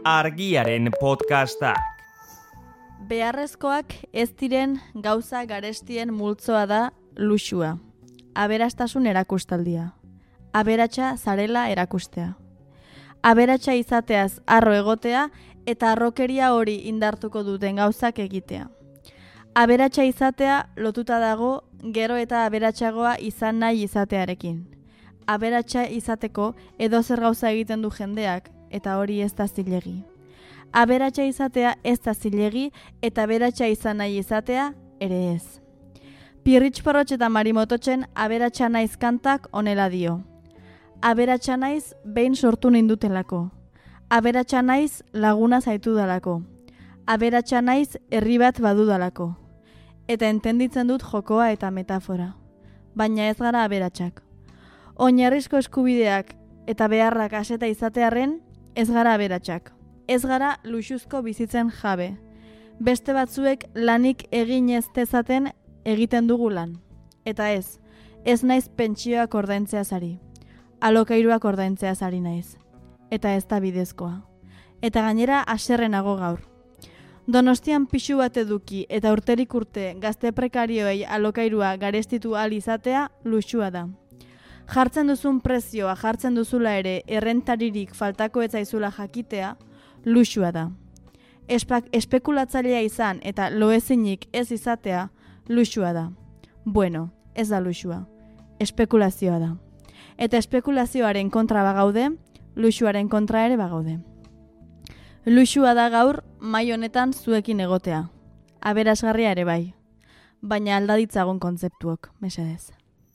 Argiaren podcastak. Beharrezkoak ez diren gauza garestien multzoa da luxua. Aberastasun erakustaldia. Aberatsa zarela erakustea. Aberatsa izateaz harro egotea eta harrokeria hori indartuko duten gauzak egitea. Aberatsa izatea lotuta dago gero eta aberatsagoa izan nahi izatearekin. Aberatsa izateko edozer gauza egiten du jendeak eta hori ez da zilegi. Aberatsa izatea ez da zilegi eta aberatsa izan nahi izatea ere ez. Pirritx Porrotx eta Marimototxen aberatsa naiz kantak honela dio. Aberatsa naiz behin sortu nindutelako. Aberatsa naiz laguna zaitu dalako. Aberatsa naiz herri bat badudalako. Eta entenditzen dut jokoa eta metafora. Baina ez gara aberatsak. Oinarrizko eskubideak eta beharrak aseta izatearren ez gara aberatsak. Ez gara luxuzko bizitzen jabe. Beste batzuek lanik egin ez dezaten egiten dugu lan. Eta ez naiz pentsioak ordaintzeaz ari. Alokairuak ordaintzeaz ari naiz. Eta ez da bidezkoa. Eta gainera haserrenago gaur. Donostian pixu bat eduki eta urterik urte gazte prekarioei alokairua garestitu ahal izatea luxua da. Jartzen duzun prezioa jartzen duzula ere errentaririk faltako ez zaizula jakitea luxua da. Espekulatzailea izan eta loezinik ez izatea luxua da. Bueno, ez da luxua. Espekulazioa da. Eta espekulazioaren kontra bagaude, luxuaren kontra ere bagaude. Luxua da gaur mai honetan zuekin egotea. Aberasgarria ere bai. Baina alda ditzagun kontzeptuok, mesedez.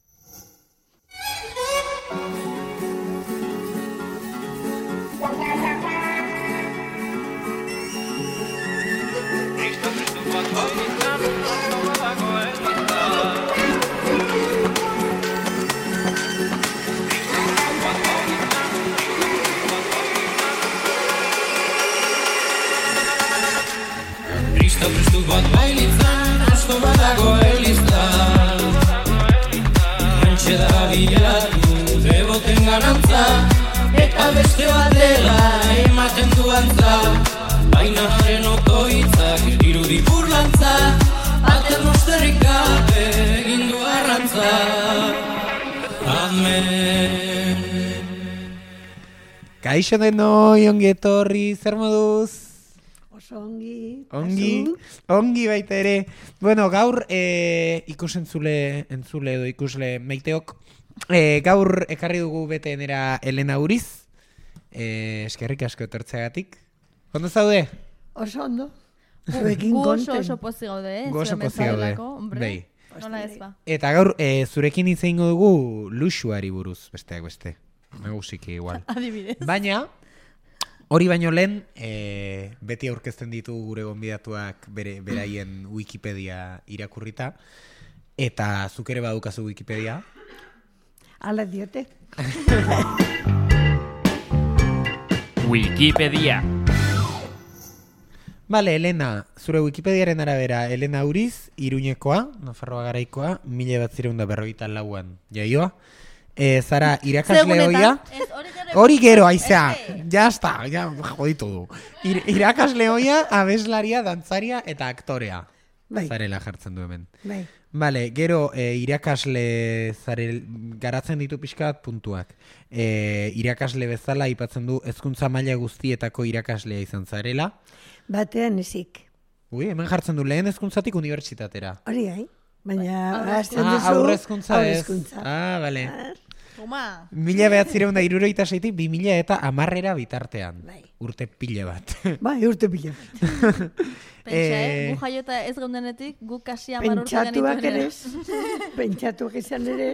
Kristo Kristu bat bailitzan, asko badago eliztan. Antxe da bilatu, deboten garantza, eta beste bat dela ematen duantza. Baina haren otoitzak irudi burlantza, ater mosterrik gabe egin du arrantza. Amen. Kaixo denoi, ongi etorri, zer moduz? Ongi baita ere. Bueno, gaur ikusentzule edo ikusle meiteok gaur ekarri dugu betenera Elena Uriz. Eskerrik asko etortzeagatik. Ondo zaude? Oso ondo. Gu oso pozi gaude, Oso pozi gaude. Bai. Nola ez ba. Eta gaur zurekin hitz egingo dugu luxuari buruz, besteak beste. Nagusiki igual. Adibidez. Baina hori baino lehen, beti aurkezten ditu gure gonbidatuak beraien Wikipedia irakurrita, eta zuk ere badukazu Wikipedia. Hala diote. Wikipedia. Bale, Elena, zure Wikipediaren arabera, Elena Uriz, Iruñekoa, Nafarroa Garaikoa, 1944an jaioa. Zara, irakasle hoia. Hori gero, aizea. Ya está, ya joditu du. Irakasle hoia, abeslaria, dantzaria eta aktorea. Bai. Zarela jartzen du hemen. Bai. Vale, gero irakasle garatzen ditu pixkat puntuak. Irakasle bezala aipatzen du hezkuntza maila guztietako irakaslea izan zarela. Batean ezik. Hemen jartzen du lehen hezkuntzatik unibertsitatera. Hori gai. Baina hasten duzu aurrezkuntza ez. Bale. Toma. 1966tik 2010 bitartean. Bai. Urte pile bat. Bai, urte pila bat. Pentsa, gu jaiota ez gaundenetik, gu kasi 10 urte Pentsatuak ere. Pentsatuak izan ere.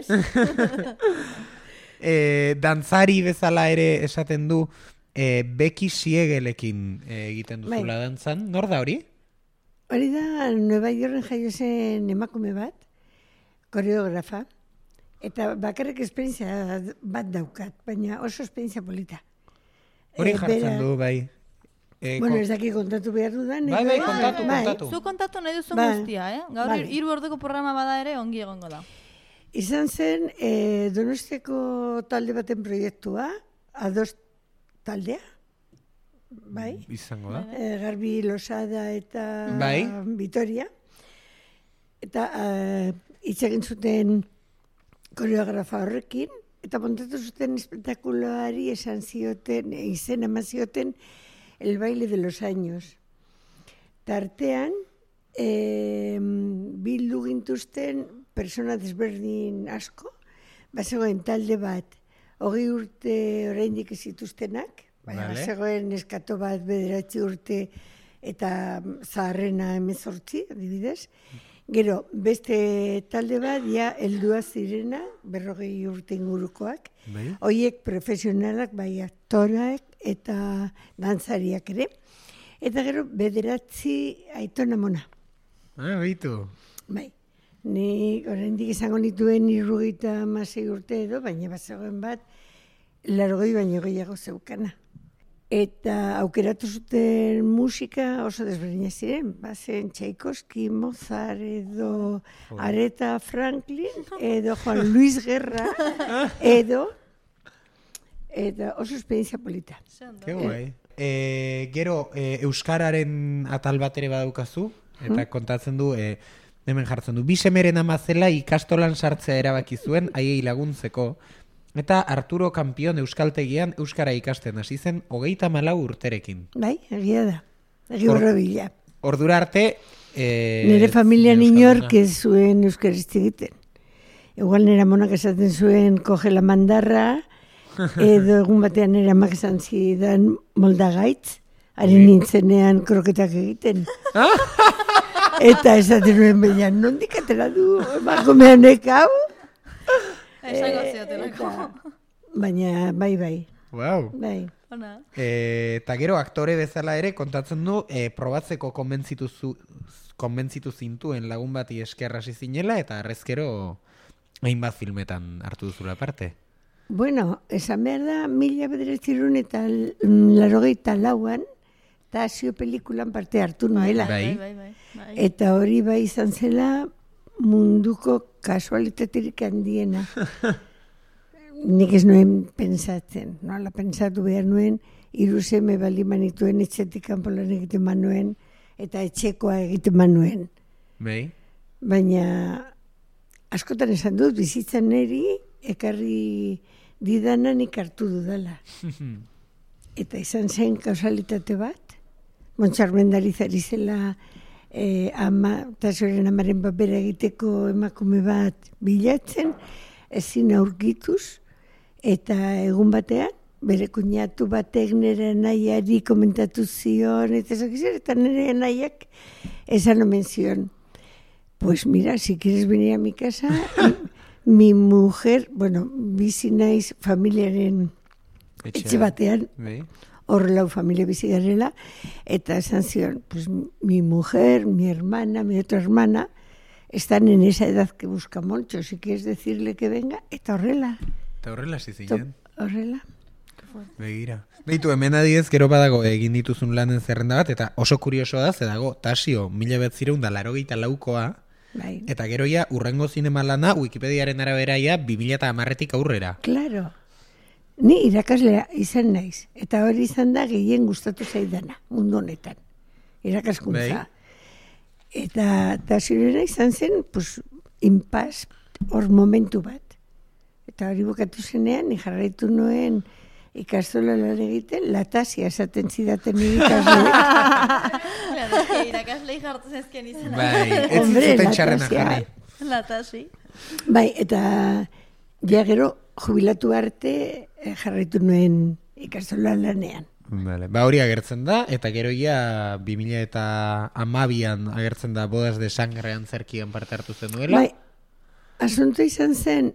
Dantzari bezala ere esaten du Beki Siegelekin egiten duzula dantzan. Nor da hori? Hori da, Nueva Yorken jaio zen emakume bat, koreografa, eta bakarrik esperientzia bat daukat, baina oso esperientzia polita. Hori jartzen du, bai. Bueno, ez daki kontatu behar dudan. Bai, kontatu. Zu kontatu nahi duzun guztia, Gaur 3 orduko programa bada ere ongi egongo da. Izan zen Donostiako talde baten proiektua, Ados taldea, bai. Izango da. Garbi Losada eta Bai. Vitoria. Eta hitz egin zuten koreografa horrekin, eta montatu zuten espektakuloari esan zioten, izen eman zioten, el baile de los años. Tartean, bildu gintuzten persona desberdin asko, bazegoen talde bat, 20 urte oraindik ez zituztenak, bazegoen eskato bat 9 urte eta zaharrena 18, adibidez. Gero, beste talde bat, heldua zirena, 40 urte ingurukoak. Hoiek profesionalak, bai aktorak eta dantzariak ere. Eta gero, 9 aitona mona. Beitu. Bai. Ni oraindik izango nituen 76 urte edo, baina bazegoen bat, 80 baino gehiago zeukana. Eta aukeratu zuten musika oso desberdina ziren, bazen Tchaikovsky, Mozart edo Aretha Franklin, edo Juan Luis Guerra, edo oso esperientzia polita. Ke guai. Gero, Euskararen atal bat ere badaukazu, eta kontatzen du, hemen jartzen du, 2 semeren ama zela ikastolan sartzea erabaki zuen, haiei laguntzeko, eta Arturo Kampion euskaltegian euskara ikasten hasi zen 34 urterekin. Bai, egia da. Egi horrobila. Ordura arte... nire familian inork ez zuen euskarizti egiten. Igual nire amonak esaten zuen coge la mandarra, edo egun batean nire amak esan zidan moldagaitz, ari nintzenean kroketak egiten. Eta esaten nuen baina, nondik atera du emakumeanek hau? Esango ziotelako. Baina, bai. Wow. Bai. Eta gero aktore bezala ere kontatzen du probatzeko konbentzitu zintuen lagun bati esker hasi zinela eta arrezkero hainbat filmetan hartu duzula parte. Bueno, esan behar da 1984an Tasio pelikulan parte hartu nuela. Bai. Eta hori bai izan zela munduko kasualitaterik handiena. Nik ez nuen pensatzen, nola pensatu behar nuen, 3 seme bali manituen etxetik kanpolan egiten manuen, eta etxekoa egiten manuen. Bai. Baina, askotan esan dut, bizitzan neri, ekarri didanan hartu dudala. Eta izan zen kausalitate bat, Montxarmendarizari zela Tasioren amaren papera egiteko emakume bat bilatzen, ezin aurkituz, eta egun batean, bere kuñatu batek nire nahiari komentatu zion, eta nire nahiak esan omen zion. Pues mira, si quieres venir a mi casa, mi mujer, bueno, bizi naiz familiaren etxe batean, horrelau familia bizi garela, eta esan zion, pues mi mujer, mi hermana, mi otra hermana, están en esa edad que busca mucho, si quieres decirle que venga, eta horrela. Eta horrela zizinen. Horrela. Begira. Beitu, hemen adiez, gero badago egin dituzun lanen zerrenda bat, eta oso kuriosoa da, zedago, Tasio, 1984koa, bai. Eta gero ja, urrengo zinema lana, Wikipediaren arabera ja, 2010tik aurrera. Claro. Ni irakaslea izan naiz, eta hori izan da gehien gustatu zaidana, mundu honetan, irakaskuntza. Eta Tasiorena izan zen, pues, inpaz, hor momentu bat. Eta hori bukatu zenean, ni jarraitu nuen ikastola lan egiten, la Tasia esaten zidaten irakaslea. Claro, irakaslei jartzen ezken izan. Bai, ez zuten txarrena jarri. La Tasi. Bai, eta ja gero jubilatu arte jarraitu nuen ikastola lanean. Vale. Ba hori agertzen da, eta gero ja 2012an agertzen da Bodas de Sangre antzerkian parte hartu zenuela. Bai, asunto izan zen,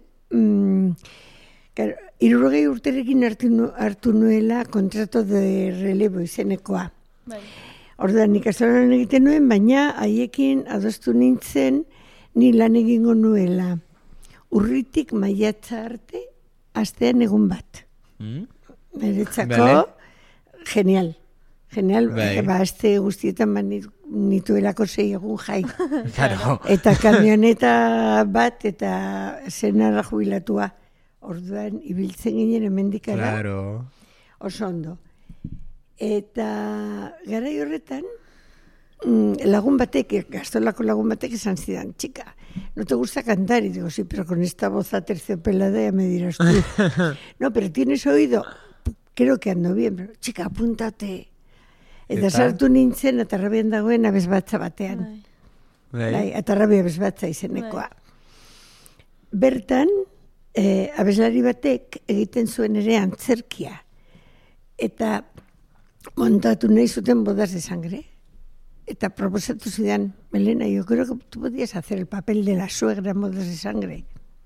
60 urterekin hartu nuela kontrato de relevo izenekoa. Bai. Orduan ikastolan egiten nuen, baina haiekin adostu nintzen ni lan egingo nuela. Urritik maiatza arte, astean egun bat. Niretzako, genial. Aste guztietan nituelako 6 egun jai. Claro. Eta kamioneta bat eta zenarra jubilatua. Orduan, ibiltzen ginen hemendikara. Claro. Oso ondo. Eta garai horretan, lagun batek, Gaztolako lagun batek esan zidan, chica, no te gusta cantar? Y digo, sí, pero con esta voz aterciopelada ya me dirás tú. No, pero tienes oído, creo que ando bien, pero chica, apúntate. Eta sartu nintzen, atarrabian dagoen abesbatza batean. Atarrabia abesbatza izenekoa. Bertan, abeslari batek egiten zuen ere antzerkia. Eta montatu nahi zuten bodas de sangre. Eta proposatu zidan, Melena, yo creo que tú podías hacer el papel de la suegra en bodas de sangre.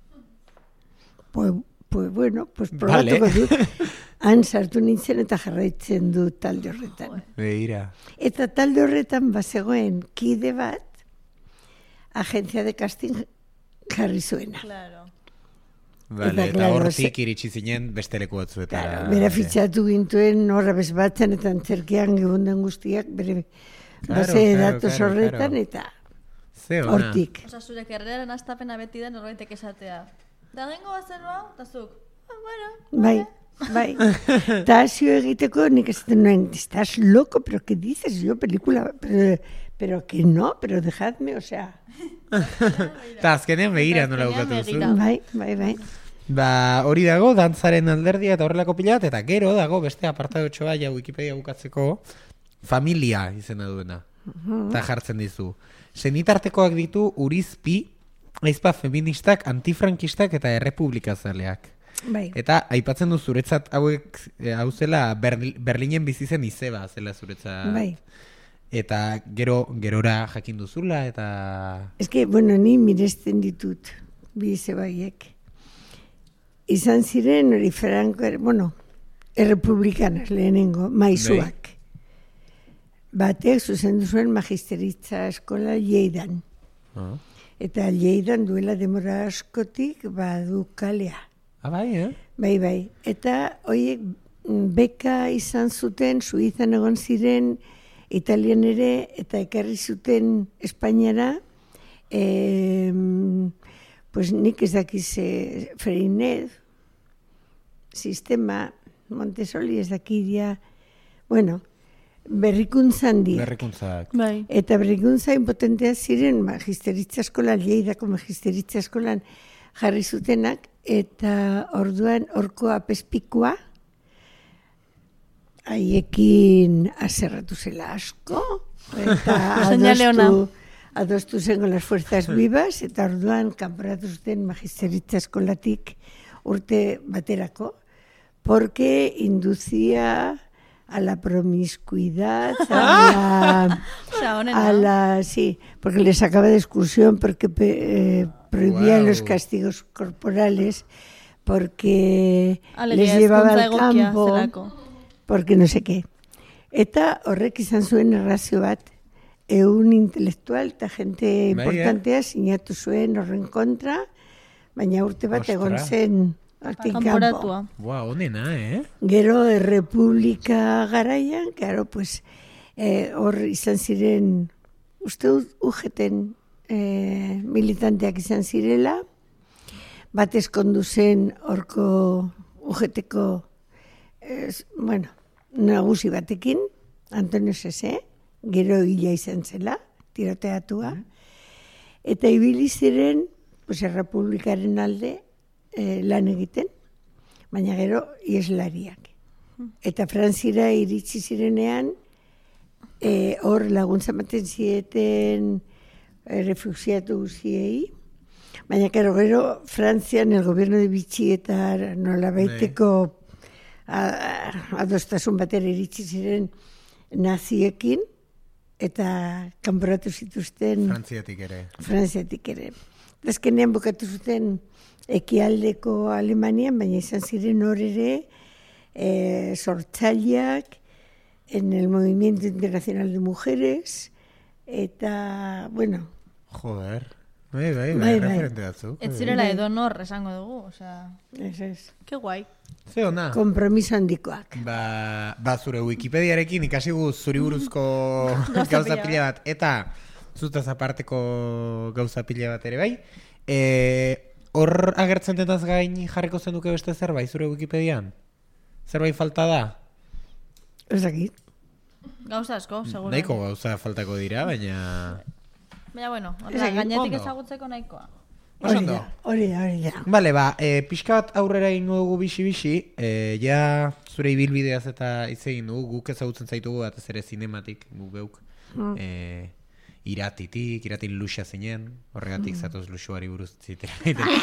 Pues bueno, pues probatuko dut. Han sartu nintzen eta jarraitzen du talde horretan. Begira. Eta talde horretan bazegoen kide bat, agencia de casting jarri zuena. Claro. Vale, eta hortik iritsi zinen beste leku batzuetara. Claro, bera fitxatu gintuen horra bezbatzen eta antzerkian gebunden guztiak, bere base datos horretan eta hortik. Osa, zure kerrearen astapena beti da norbaitek esatea. Da gengo bazenua, eta zuk. Bueno, Bai. Eta hasio egiteko nik esaten nuen, estás loco, pero ¿qué dices? Yo película, pero que no, pero dejadme, o sea. Eta azkenean begira nola bukatu duzu. Bai. Ba, hori dago, dantzaren alderdia eta horrelako pila bat, eta gero dago beste apartadotxoa ja Wikipedia bukatzeko familia izena duena. Eta jartzen dizu. Senitartekoak ditu urizpi, aizpa feministak, antifrankistak eta errepublikazaleak. Bai. Eta aipatzen du zuretzat hauek hau zela Berlinen bizi zen izeba zela zuretzat. Bai. Eta gerora jakin duzula eta... Ez que, bueno, ni miresten ditut bi izebaiek. Izan ziren hori Franco, errepublikanas lehenengo, maizuak. Batek zuzendu zuen magisteritza eskola Lleidan. Eta Lleidan duela demora askotik badu kalea. Bai, Bai. Eta horiek beka izan zuten, Suizan egon ziren, Italian ere, eta ekarri zuten Espainiara, pues nik ez dakiz Freinet, sistema, Montessori ez dakiria, bueno, berrikuntzan dira. Berrikuntzak. Bai. Eta berrikuntza impotentea ziren magisteritza eskolan, Lleidako magisteritza eskolan jarri zutenak, eta orduan horko apespikua, haiekin aserratu zela asko, eta adostu zen con las fuerzas vivas, eta orduan kanporatu zuten magisteritza eskolatik urte baterako, porque inducía a la promiscuidad, sí, porque les sacaba de excursión, porque prohibía los castigos corporales, porque les llevaba al campo, porque no sé qué. Eta horrek izan zuen errazio bat, un intelektual eta gente importantea sinatu zuen horren kontra, baina urte bat egon zen hortik kanpo. Onena, Gero Errepublika garaian, claro, pues hor izan ziren, uste UGT-en militanteak izan zirela, bat eskondu zen horko UGT-ko nagusi batekin, Antonio Sese, gero hila izan zela, tiroteatua, eta ibili ziren Errepublikaren alde lan egiten, baina gero ieslariak. Eta Frantzira iritsi zirenean, hor laguntza ematen zieten refugiatu guziei, baina gero Frantzian el gobierno de Vichy eta nolabaiteko adostasun batera iritsi ziren naziekin, eta kanporatu zituzten Frantziatik ere. Azkenean bukatu zuten ekialdeko Alemanian, baina izan ziren hor ere sortzaileak en el Movimiento Internacional de Mujeres, eta, bueno... Joder, bai, referente datzu. Ez zirela edonor esango dugu, osea... Ez. Ke guai. Ze ona. Kompromiso handikoak. Ba, zure Wikipediarekin ikasigu zuri buruzko gauza pila bat, eta zutaz aparteko gauza pila bat ere bai. Hor agertzen denaz gain jarriko zenduke beste zerbait zure Wikipedian? Zerbait falta da? Ez dakit. Gauza asko, seguro. Nahiko gauza faltako dira, baina... Baina, bueno, Ezagik, gainetik ondo. ezagutzeko nahikoa. Hori da. Bale, pixka bat aurrera ingo dugu bixi, ja zure ibilbideaz eta hitz egin dugu, guk ezagutzen zaitugu batez ere zinematik, guk geuk. Iratin luxa zinen, horregatik zatoz luxuari buruz zitera.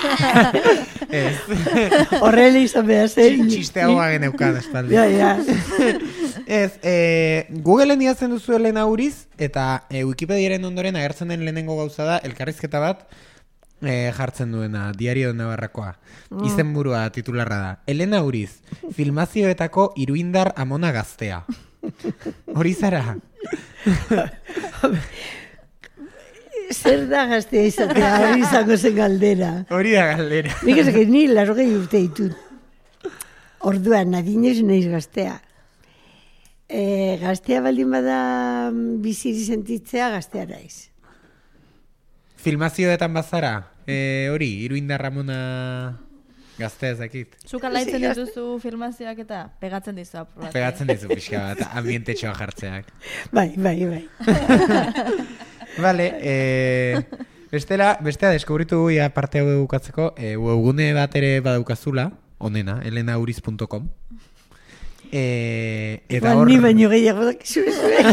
Horrela izan behar zen. Txiste hau agen eukan espaldi. Ja. Googleen idazten duzu Elena Uriz, eta Wikipediaren ondoren agertzen den lehenengo gauza da, elkarrizketa bat, jartzen duena, Diario de Navarrakoa. Izenburua titularra da. Elena Uriz, filmazioetako iruindar amona gaztea. Hori zara? Zer da gaztea izatea, hori izango zen galdera. Hori da galdera. Nik ezak ni 80 urte ditut. Orduan, adinez naiz gaztea. Gaztea baldin bada biziri sentitzea, gaztea naiz. Filmazioetan bazara, hori, iruindar amona gaztea ezakit. Zuk alaitzen dituzu filmazioak eta pegatzen dizu apur bat. Pegatzen dizu pixka bat, ambientetxoa jartzeak. Bai. Vale, bestea deskubritu ja parte hau edukatzeko, webgune bat ere badaukazula, onena, elenauriz.com. Eta hor... Ni baino gehiago dakizu.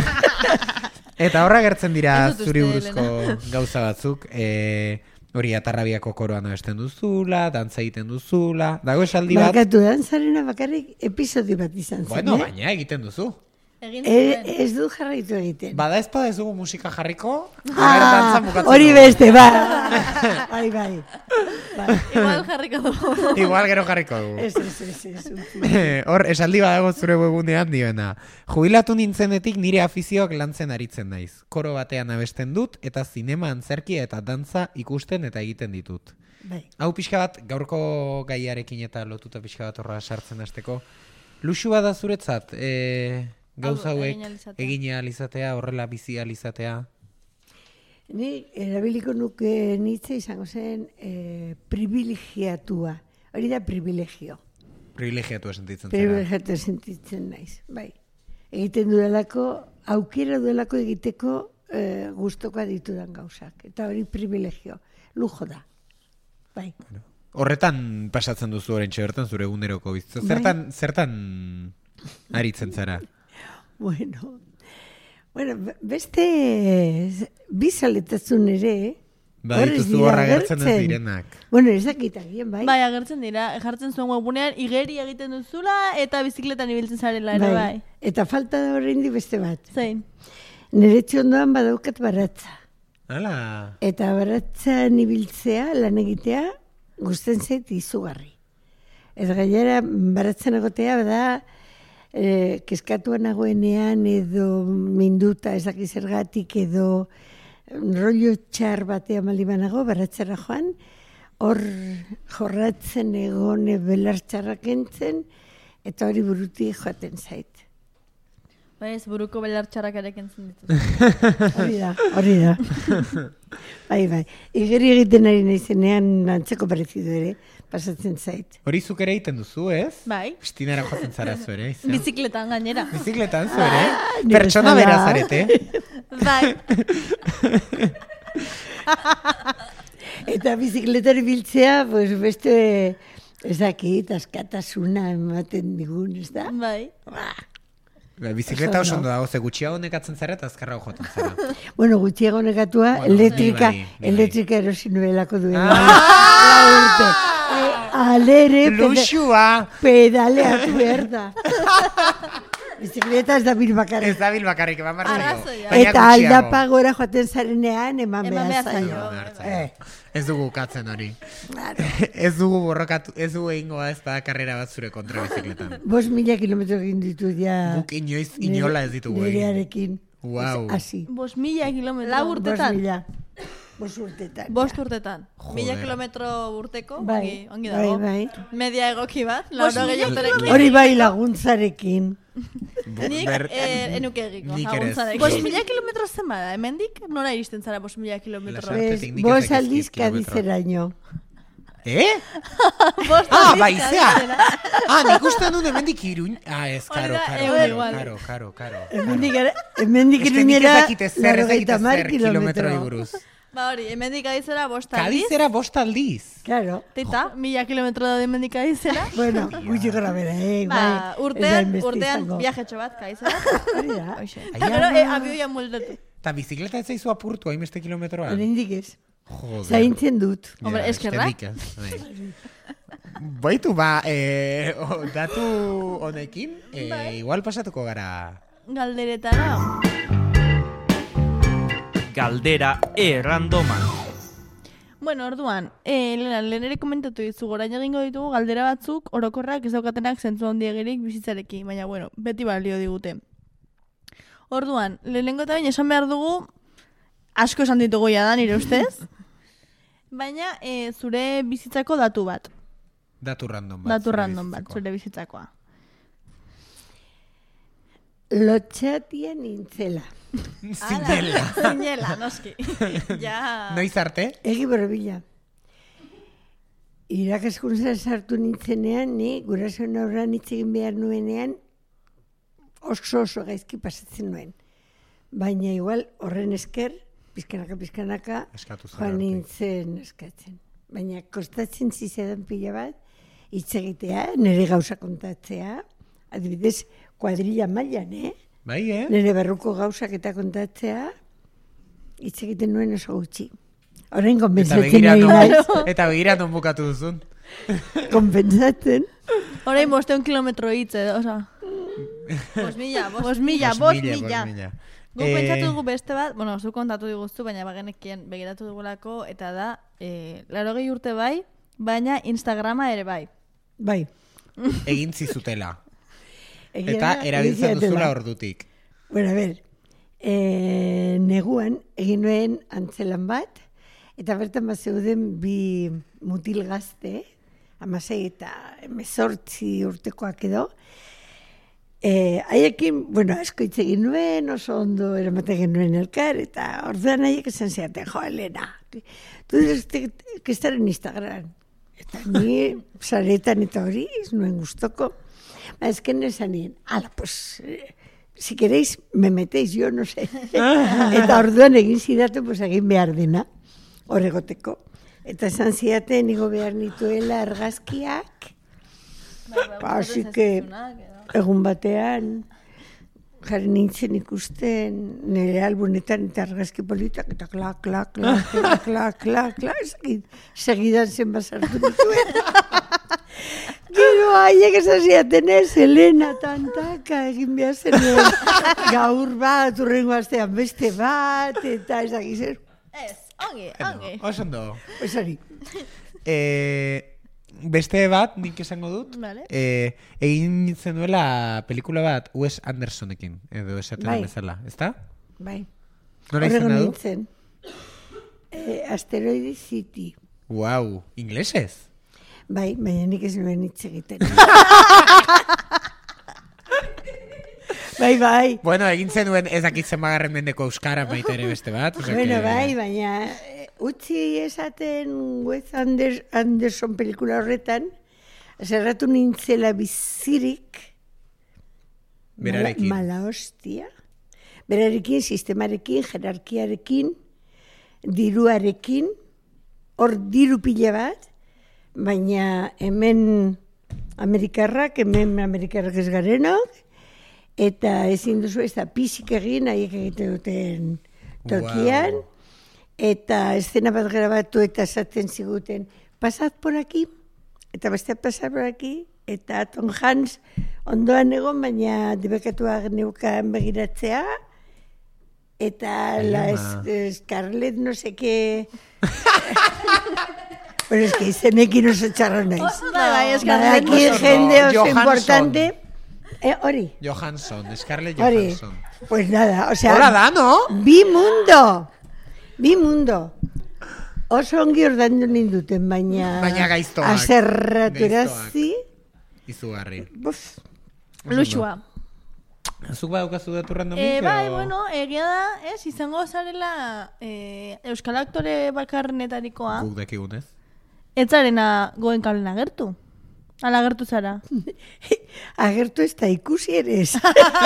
Eta horra gertzen dira zuri buruzko gauza batzuk, hori Atarrabiako koroan abesten duzula, dantza egiten duzula, dago esaldi bat... Bakatu, dantzarena bakarrik episodio bat izan zen, Bueno, baina egiten duzu. Ez du jarraitu egiten. Bada ezpada ez dugu musika jarriko, dantza bukatzen hori dugu. beste, bai. Igual jarriko dugu. Igual gero jarriko dugu. Ez. Hor, esaldi badago zure webgunean dioena. Jubilatu nintzenetik nire afizioak lantzen aritzen naiz. Koro batean abesten dut, eta zinema antzerkia eta dantza ikusten eta egiten ditut. Bai. Hau pixka bat, gaurko gaiarekin eta lotuta pixka bat horra sartzen hasteko. Luxu bada zuretzat, gauza hauek egin ahal izatea, horrela bizi ahal izatea? Ni erabiliko nuke nitze izango zen privilegiatua. Hori da privilegio. Privilegiatua sentitzen zara. Privilegiatua sentitzen naiz, bai. Egiten duelako, aukera duelako egiteko gustokoa ditudan gauzak. Eta hori privilegio, lujo da. Bai. Horretan pasatzen duzu orentxe bertan zure eguneroko bizitza. Zertan aritzen zara? Bueno, beste bizaletasun ere, Ba, dituzu horra agertzen ez direnak. Bueno, ezakitagien, bai. Bai, agertzen dira. Jartzen zuen webunean, igeri egiten duzula eta bizikletan ibiltzen zarela ere, bai. Eta falta da horrendi beste bat. Zein? Nire txondoan badaukat baratza. Hala. Eta baratzan ibiltzea, lan egitea, gusten zait izugarri. Ez gainera, baratzen egotea da, keskatuan nagoenean edo minduta ezaki zergatik edo rollo txar batea malibanago, baratzera joan, hor jorratzen egon belar txarrak entzen, eta hori buruti joaten zait. Bai, ez buruko belar txarrak ere kentzen dituz. Hori da. Bai. Igeri egiten ari naizenean antzeko parezidu ere, pasatzen zait. Hori zuk ere egiten duzu, ez? Bai. Estinara joatzen zara zu ere. Bizikletan gainera. Bizikletan zu ere? Pertsona bera zarete. Bai. Eta bizikletari biltzea, pues beste ezakit, askatasuna ematen digun, ez da? Bai. Bizikleta oso ondo dago, ze gutxiago nekatzen zara eta azkarrago joaten zara. Bueno, gutxiago nekatua, elektrika erosi nuelako duen. Alere, Luxua! pedaleatu behar da. Bizikleta ez da bilbakarrik. Ez da bilbakarrik, eman behar zaio. Eta aldapa gora joaten zarenean, eman behar zaio. Ez dugu katzen hori. Ez dugu borrokatu, ez dugu egingoa ez da karrera bat zure kontra bizikletan. 5.000 kilometro egin ditu ja. Guk inola ez ditugu egin. Nirearekin. Wow. Asi. 5.000 kilometro. 4 urtetan. 5 urtetan. 5 urtetan. 1.000 kilometro urteko, ongi dago. Bai. Media egoki bat, 80 hori bai laguntzarekin. Nik enuke egiko, laguntzarekin. 5.000 kilometro zen bada, hemendik nora iristen zara 5.000 kilometro? 5 aldiz Kadizeraino. Bai, zea. Nik uste duen hemendik Iruñ. Ez, karo. Hemendik Iruñera Ez dakit 80 kilometro buruz. Ba hori, hemendik Adizera 5 aldiz. Kadizera 5 aldiz. Claro. Tita, 1000 kilometro da hemendik Adizera. Bueno, gutxi gara bera, Ba, urtean viajetxo bat Kadizera. Hori da. Eta gero, abioia muldatu. Eta bizikleta ez zaizu apurtu hainbeste kilometroan? Oraindik ez. Joder. Zaintzen dut. Hombre, eskerrak. Baitu, datu honekin, igual pasatuko gara. Galderetara. Galdera errandoma. Bueno, orduan, lehen ere komentatu dizu, orain egingo ditugu galdera batzuk, orokorrak ez daukatenak zentzu handiegirik bizitzarekin, baina bueno, beti balio digute. Orduan, lehenengo eta bain esan behar dugu, asko esan ditugu da nire ustez, baina zure bizitzako datu bat. Datu random bat. Zure bizitzakoa. Lotxatien nintzela. Zinela, noski. Ja. Noiz arte? Egi borobila. Irakaskuntza sartu nintzenean, ni gurasoen aurrean hitz egin behar nuenean oso gaizki pasatzen nuen. Baina igual horren esker, pizkanaka, joan nintzen eskatzen. Baina kostatzen zizedan pila bat, hitz egitea, nire gauza kontatzea, adibidez, kuadrilla mailan, Bai, nire barruko gauzak eta kontatzea, hitz egiten nuen oso gutxi. Horrein konpentsatzen nuen. Eta begiratu bukatu duzun. Konpentsatzen. Horrein 500 kilometro hitz edo, oza. 5.000. Guk pentsatu dugu beste bat, bueno, zu kontatu diguztu, baina bagenekien begiratu dugulako, eta da, 80 urte bai, baina Instagrama ere bai. Bai. Egin zizutela. Eta erabiltzen duzula ordutik. Bueno, a ver, neguan egin nuen antzelan bat, eta bertan bat zeuden bi mutil gazte, 16 eta 18 urtekoak edo, haiekin, bueno, asko hitz egin nuen, oso ondo eramaten genuen elkar, eta orduan haiek esan ziaten, jo, Elena, tu tienes que estar en Instagram. Eta ni saretan eta hori, ez nuen gustoko. Ezken esan nien, ala, pues, si queréis, me metéis, yo no sé. Eta orduan egin zidatu, pues, egin behar dena, horregoteko. Eta esan zidaten, nigo behar nituela argazkiak. Así que, egun batean, jarri nintzen ikusten, nire albunetan eta argazki politak, eta klak, segidan zen basartu nituen. Gero haiek esan ziaten ez, Elena, tantaka, egin behar zenuen, gaur bat, urrengo astean beste bat, eta ezagizen. Ez, ongi. Osondo. Ez hori. Beste bat, nik esango dut, Vale. egin zenuela pelikula bat Wes Andersonekin, edo esaten bezala, ezta? Bai. Nola izan du? Nintzen. Asteroid City. Wow, inglesez? Bai, baina nik ez nuen hitz egiten. Bai. Bueno, egin zenuen ez dakitzen bagarren mendeko euskara baita ere beste bat. Bueno, bai, baina utzi esaten Wes Anderson pelikula horretan, zerratu nintzela bizirik, berarekin. Mala hostia. Berarekin, sistemarekin, jerarkiarekin, diruarekin, hor diru pila bat, baina hemen Amerikarrak ez garenok, eta ezin duzu ez da pisik egin, haiek egiten duten tokian, eta eszena bat grabatu eta esaten ziguten, pasad por aquí, eta beste pasad por aquí, eta Tom Hanks ondoan egon, baina debekatuak neukan begiratzea, eta la Scarlett no sé qué... Pero es que izenekin oso txarra naiz. Aquí jende oso importante. Hori. Scarlett Johansson. Pues nada, o sea... Hola da, no? Bi mundo. Oso ongi ordaindu ninduten, baina gaiztoak. Aserratu erazi. Izugarri. Luxua. Zuk badaukazu datu randomik? Bai, bueno, egia da, izango zarela Euskal Aktore bakarnetarikoa. Guk dakigunez. Ez zarena goen kalen agertu? Ala agertu zara? Agertu ez da ikusi ere ez.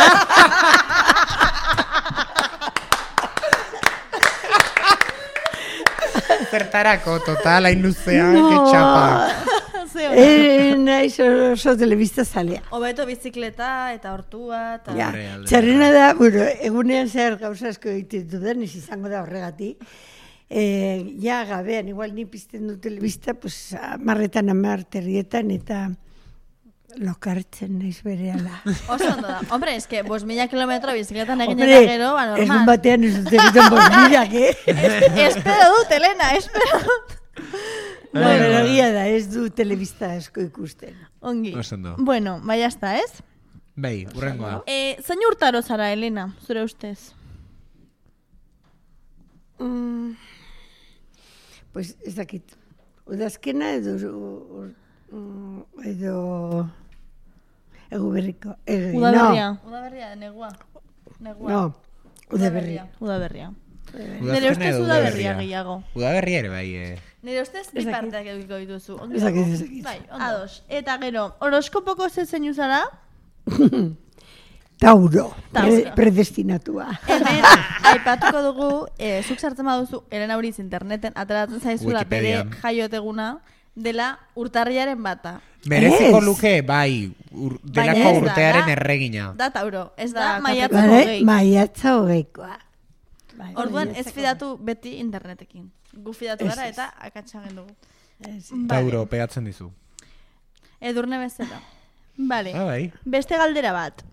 Zertarako, total, hain luzea, que txapa. Naiz oso telebista zalea. Obeto bizikleta eta hortua. Eta... Ja, txarrena da, bueno, egunean zehar gauza asko egiten dudan, ez izango da horregatik. Ja, gabean, igual ni pizten du telebista, pues, 10:00 terrietan, eta lokartzen naiz berehala. Oso ondo da. Hombre, es que 5.000 kilometro bizikletan egin eta gero, ba, normal. Egun batean ez dut egiten 5.000, Espero dut, Elena, espero dut. Bueno, egia da, ez du telebista asko ikusten. Ongi. Oso ondo. Bueno, bai, hasta, ez? Bai, urrengoa. Zein urtaro zara, Elena, zure ustez? Pues ez dakit. Udazkena edo eguberriko. Udaberria, negua. No, udaberria. Udaberria. Nire ustez udaberria gehiago. Udaberria ere bai. Nire ustez bi parteak edukiko dituzu. Ez dakit. Bai, ados. Eta gero, horoskopoko zein zara? Tauro. Predestinatua. Hemen, aipatuko dugu, zuk sartzen baduzu, Elena Uriz interneten, ateratzen zaizula bere jaioteguna, dela urtarriaren bata. Mereziko luke, bai, delako urtearen erregina. Da Tauro, ez da maiatza hogei. Maiatza hogeikoa. Orduan ez fidatu beti internetekin. Gu fidatu gara eta akatsagen dugu. Tauro, pegatzen dizu. Edurne bezala. Vale. Bai. Beste galdera bat.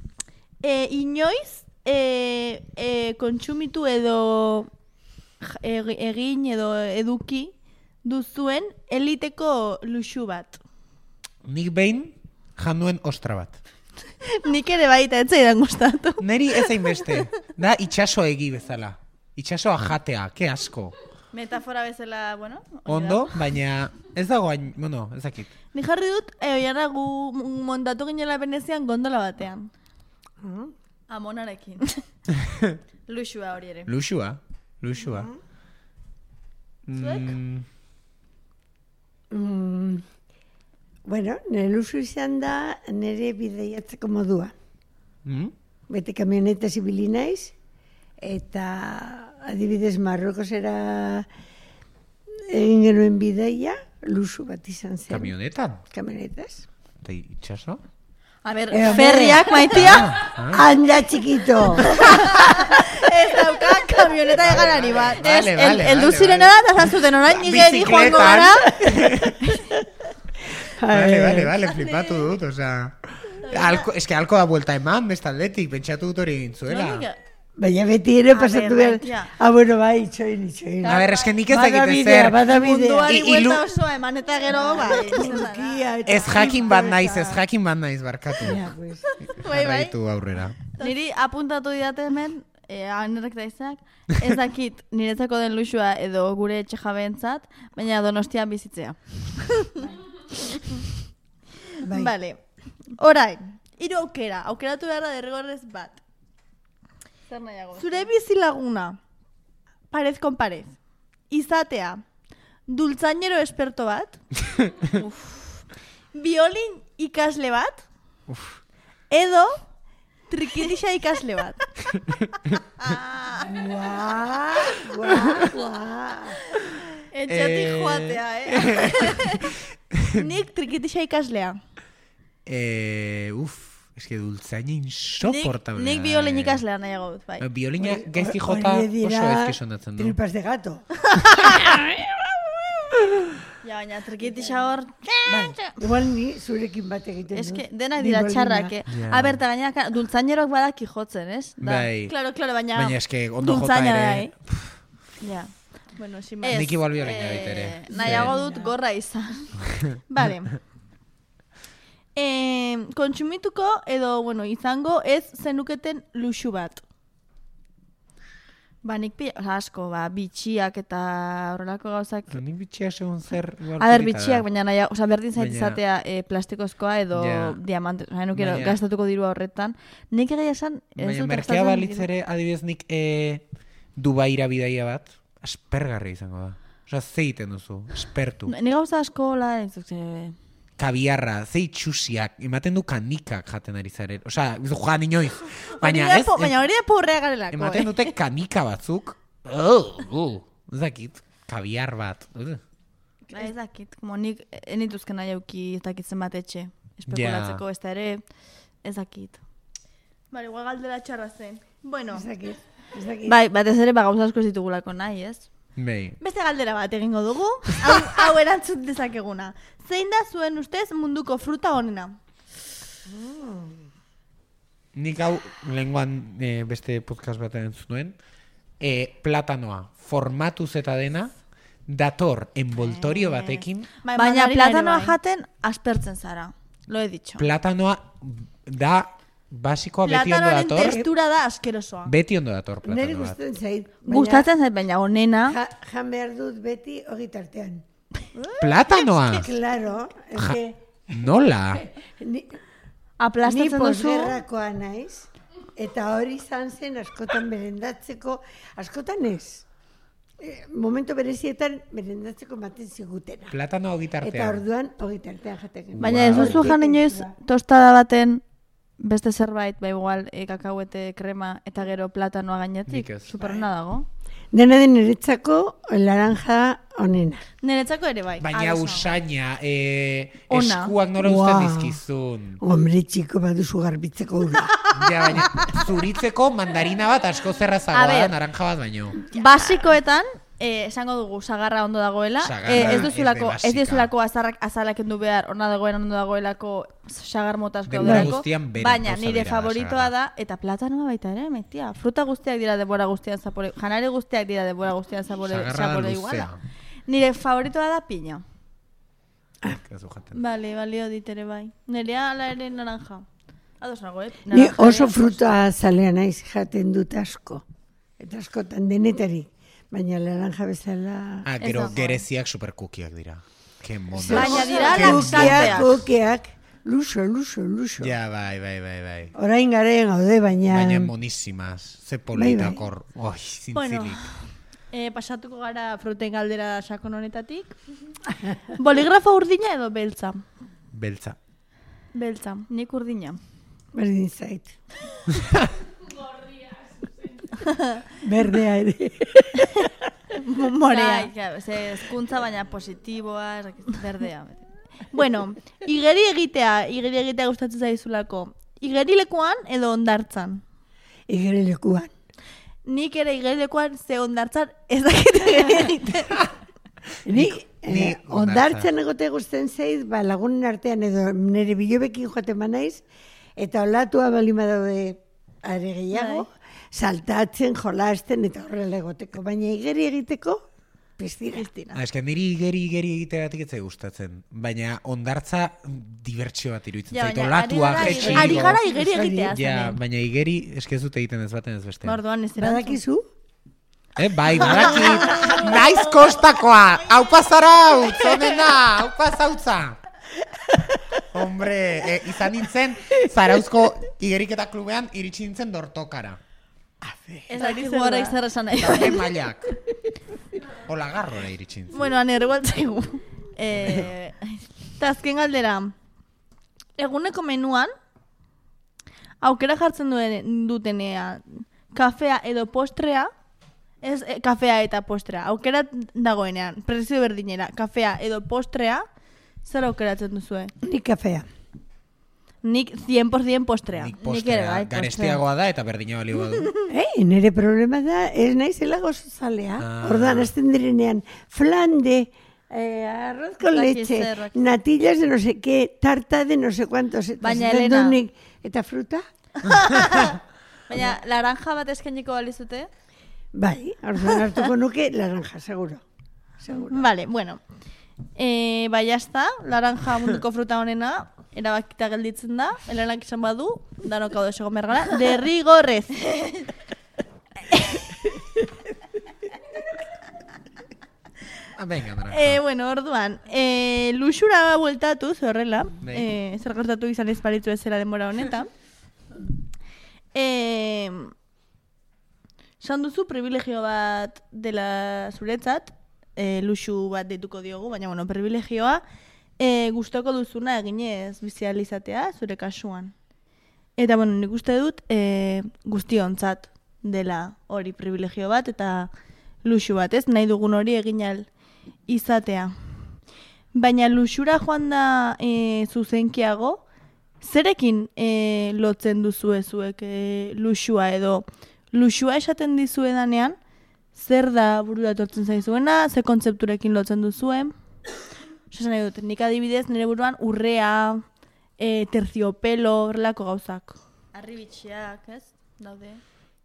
Inoiz kontsumitu edo egin edo eduki duzuen eliteko luxu bat. Nik behin janduen ostra bat. Nik ere baita ez zaidan gustatu. Neri ez hainbeste. Da itxaso egi bezala. Itxasoa jatea, ke asko. Metafora bezala, bueno. Ondo, baina ez dago hain, bueno, ez dakit. Ni jarri dut, oiara gu montatu ginela Venezian gondola batean. Amonarekin. Luxua hori ere. Luxua. Zuek? Bueno, nire luxu izan da nire bideiatzeko modua. Bete kamioneta zibili naiz, eta adibidez Marrokosera egin genuen bideia, luxu bat izan zen. Kamionetan? Kamionetaz. Eta itxaso? A ber, ferriak, maitia? Anda, txikito! Ez dauka kamioneta eganari bat. Vale. Eldu zirenera, eta zazuten orain nigeri joango gara. Vale, flipatu dut, osea... Es que alko da vuelta eman, bestaldetik, pentsatu dut hori gintzuela. Baina beti ere pasatu behar. Bueno, bai, itxoin. A ver, es que nik ez dakite zer. Munduari vuelta osoa eman eta gero, bai. Ez jakin bat naiz, barkatu. Bai. Jarraitu aurrera. Niri apuntatu didate hemen, anerrek da izak, ez dakit niretzako den luxua edo gure etxe jabeentzat, baina Donostian bizitzea. Vale. Orain, 3 aukera. Aukeratu behar da derrigorrez bat. Zer nahiago? Zure bizilaguna, parez con parez, izatea, dultzainero esperto bat, violin ikasle bat, edo trikitixa ikasle bat. Etxatik joatea, Nik trikitixa ikaslea. Es que dultzaina insoportable. Nik violin ikaslea nahiago dut, bai. Violina gaizki jota oso ezki sonatzen du. Tripas de gato. Ja, baina trikitixa hor... Igual ni zurekin bat egiten du. Es que denak dira txarrak, A ber, eta gaina dultzainerok badaki jotzen, ez? Bai. Claro, baina... Baina eske ondo jota ere... Ja. Bueno, sin más. Nik igual violina baitere. Nahiago dut gorra izan. Vale. Kontsumituko edo, bueno, izango ez zenuketen luxu bat. Nik asko, bitxiak eta horrelako gauzak. Nik bitxiak segun zer... bitxiak, baina nahi, berdin zait izatea plastikozkoa edo diamante. Nukero, gastatuko dirua horretan. Nik egia esan... Baina merkea balitzere, adibidez nik Dubaira bidaia bat, aspergarri izango da. Osa, ze egiten duzu, espertu. Ni gauza asko, Kabiarra, ze itxusiak, ematen du kanikak jaten ari zaren. Osa, ez du joan inoiz. Baina ez... Baina hori da porrea garelako. Ematen dute kanika batzuk. Ez dakit, kabiar bat. Ez dakit, como nik enituzken nahi auki ez dakit zenbat etxe. Espekulatzeko ez da ere, ez dakit. Bale, igual galdera txarra zen. Bueno. Ez dakit. Bai, batez ere gauza asko ez ditugulako nahi, ez? Bai. Beste galdera bat egingo dugu, hau erantzut dezakeguna. Zein da zuen ustez munduko fruta honena? Nik hau lenguan beste podcast batean zuen. Platanoa, formatuz eta dena, dator envoltorio batekin. Baina platanoa jaten aspertzen zara, lo he dicho. Platanoa da basikoa beti ondo dator. Platanoaren textura da askerosoa. Beti ondo dator Neri platano bat. gustatzen zait. Gustatzen zait, baina honena. Jan behar dut beti hori tartean. Platanoa? Claro, Nola? Ni Aplastatzen duzu. posgerrakoa naiz, eta hori izan zen askotan berendatzeko, askotan ez. Momento berezietan berendatzeko maten zigutena. Platanoa hori Eta tartean. orduan hori tartean jaten. Baina ez duzu jan inoiz tostada baten beste zerbait, ba igual kakauete krema eta gero platanoa gainetik. Nik ez. Superona dago. Dena den niretzako laranja onena. Niretzako ere bai. Baina usaina, Ona. eskuak nola uzten dizkizun. Hombre, txiko baduzu garbitzeko ura. Ja, baina zuritzeko mandarina bat asko zerrazagoa A da, ber. naranja bat baino. Basikoetan, esango dugu sagarra ondo dagoela. Sagarra Ez duzulako, ez de ez dizulako azalak endu behar, ondo dagoelako sagar motazko Denbora daudelako. guztian bera Baina gauza nire bera da favoritoa sagarra. da, eta platanoa baita ere, metia. Fruta guztiak dira denbora guztian zapore, janari guztiak dira denbora guztian zapore Sagarra iguala. luzea. Nire favoritoa da piña. Ez du jaten. Bale, balio dit ere bai. Nerea ala ere naranja. Ados nago, Ni Naranja oso ere fruta zalea naiz jaten dut asko. Eta askotan denetarik. Baina laranja bezala... Gero dago. gereziak superkukiak dira. Que mono. Baina dira Kukiak, laxanteak. kukiak, luso. Ja, bai. Orain garen gaude, baina... Baina monísimas. Ze politakor. Oi, Bueno, zintzilik. pasatuko gara fruten galdera sakon honetatik. Boligrafo urdina edo beltza? Beltza. Beltza, nik urdina. Berdin zait. Berdea ere. Morea. Ze ezkuntza baina positiboa, ez dakit, berdea. Bueno, igeri egitea gustatzen zaizulako. Igerilekuan edo hondartzan? Igerilekuan. Nik ere igerilekuan ze hondartzan ez dakit igeri egitea. Ni Ni ondartzen egote guztien zait, lagunen artean edo nire bilobekin joaten banaiz, eta olatua balima daude are gehiago, saltatzen, jolasten eta horrela egoteko. Baina igeri egiteko, piztina. Eske niri igeri egiteagatik ez zait gustatzen. Baina ondartza dibertsio bat iruditzen Ja, zait. baina Olatua, jetxi. ari gara igeri egitea Ja, zen. baina igeri eske ez dute egiten ez baten ez beste. Orduan ez erantzun. Badakizu? Bai, badakit. Naiz kostakoa. Hau pasarautz, onena, hau pasautza. Hombre, izan nintzen, Zarauzko igeriketa klubean iritsi nintzen dortokara. Ez dakizu horrek zer esan nahi. Daude mailak. Ola garrora iritsi nintzen. Bueno, aner, gualtzaigu. Eta azken galdera. Eguneko menuan, aukera jartzen dutenean, kafea edo postrea, ez kafea eta postrea, aukera dagoenean, prezio berdinera, kafea edo postrea, zer aukeratzen duzue? Nik kafea. Nik 100% postrea. Nik ere postrea, bai, garestiagoa da eta berdina balio badu. Nire problema da, ez naizela gozo zalea. Orduan, azten direnean, flan de arroz con leche, natillas de no sé qué, tarta de no sé cuántos. Baina, Elena. Eta fruta? Baina, laranja bat eskainiko balizute? Bai, orduan hartuko nuke laranja, seguro. Vale, bueno. Bai, jazta, laranja munduko fruta honena, erabakita gelditzen da, Elenak izan badu, danok hau desegon behar gara, derrigorrez. Venga, naranja. Bueno, orduan, luxura bueltatuz, horrela, Bai. zer gertatu izan ez balitzu ezera denbora honetan. Esan duzu privilegio bat dela zuretzat, luxu bat deituko diogu, baina, bueno, privilegioa, gustoko duzuna eginez bizializatea, zure kasuan. Eta, bueno, nik uste dut guztiontzat dela hori privilegio bat, eta luxu bat, ez? Nahi dugun hori egin izatea. Baina luxura joan da zuzenkiago, zerekin lotzen duzue zuek luxua edo luxua esaten dizuedanean, zer da burura etortzen zaizuena, ze kontzepturekin lotzen duzuen? Osa nahi dut, nik adibidez nire buruan urrea, terciopelo, horrelako gauzak. Arribitxeak, ez? Daude.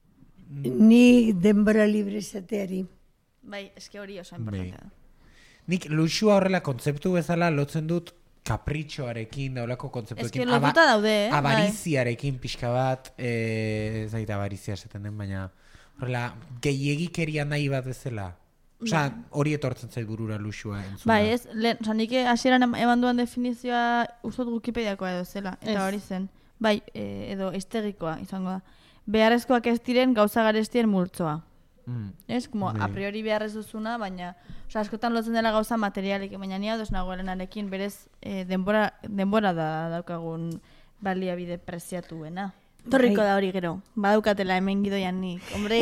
Ni denbora libre izateari. Bai, eske hori oso importantea da. Nik luxua horrela kontzeptu bezala lotzen dut kapritxoarekin, daulako kontzeptuekin. Eske lotuta daude, Avariziarekin pixka bat, zaita avarizia esaten den, baina horrela gehiegikeria nahi bat bezala. Osa, hori etortzen zait burura luxua entzuna. Bai, ez, nik hasieran eman duan definizioa uzot Wikipediakoa edo zela, eta hori zen. Bai, edo estegikoa izango da. Beharrezkoak ez diren gauza garestien multzoa. Ez, como a priori beharrez duzuna, baina askotan lotzen dela gauza materialik, baina nia dos nagoelenarekin berez denbora daukagun baliabide preziatuena. Torriko da hori gero, badaukatela hemen gidoian nik. Hombre,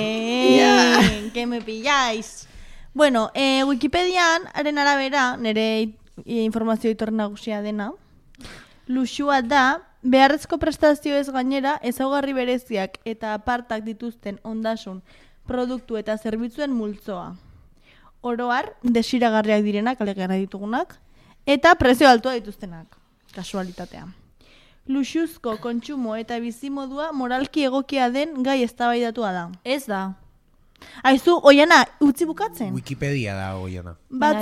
que me pilláis. Bueno, Wikipedian, haren arabera, nire informazio itor nagusia dena, luxua da, beharrezko prestazio ez gainera, ezaugarri bereziak eta apartak dituzten ondasun, produktu eta zerbitzuen multzoa. Oroar, desiragarriak direnak, alegarra ditugunak, eta prezio altua dituztenak, kasualitatea. Luxuzko kontsumo eta bizimodua moralki egokia den gai eztabaidatua da. Ez da. Aizu, Oiana, utzi bukatzen? Wikipedia da, Oiana.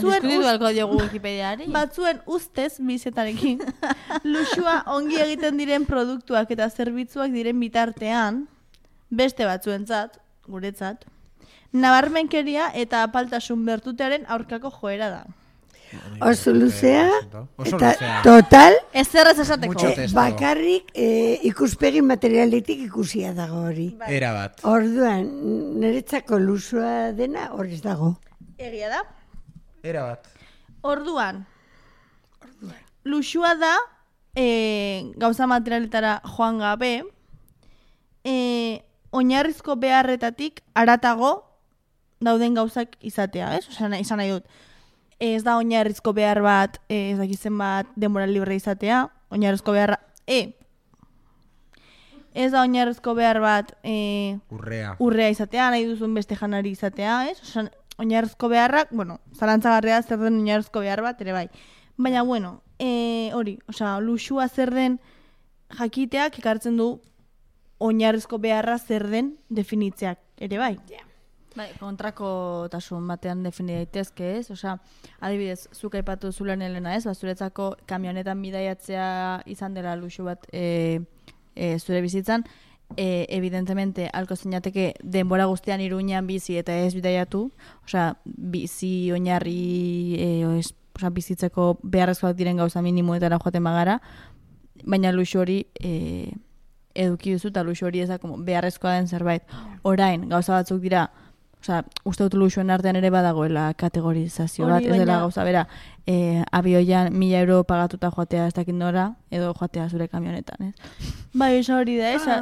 Batzuen ustez, bizetarekin, luxua ongi egiten diren produktuak eta zerbitzuak diren bitartean, beste batzuentzat, guretzat, nabarmenkeria eta apaltasun bertutearen aurkako joera da. Oso luzea, eta total, ezerrez esateko. Bakarrik ikuspegi materialetik ikusia dago hori. Era bat. Orduan, niretzako luxua dena hori dago. Egia da? Era bat. Orduan, luxua da, gauza materialetara joan gabe, oinarrizko beharretatik haratago dauden gauzak izatea, ez? Izan nahi dut. Ez da oinarrizko behar bat, ez dakizen bat denbora libre izatea, oinarrizko beharra, ez da oinarrizko behar bat urrea izatea, nahi duzun beste janari izatea, ez? Osa, oinarrizko beharrak, bueno, zalantzagarria zer den oinarrizko behar bat, ere bai. Baina, bueno, hori, osa, luxua zer den jakiteak ekartzen du oinarrizko beharra zer den definitzeak, ere bai. Bai, kontrakotasun batean defini daitezke, ez? Osea, adibidez, zuk aipatu zulen Elena, ez? Zuretzako kamionetan bidaiatzea izan dela luxu bat zure bizitzan, evidentemente alko zeinateke denbora guztian Iruñean bizi eta ez bidaiatu, osea, bizi oinarri bizitzeko beharrezkoak diren gauza minimoetara joaten bagara, baina luxu hori eduki duzu eta luxu hori ez da beharrezkoa den zerbait. Orain, gauza batzuk dira, osea, uste dut luxuen artean ere badagoela kategorizazio bat, ez dela gauza bera, abioian 1.000 euro pagatuta joatea ez dakit nora, edo joatea zure kamionetan, ez? Bai, esa hori da, esa.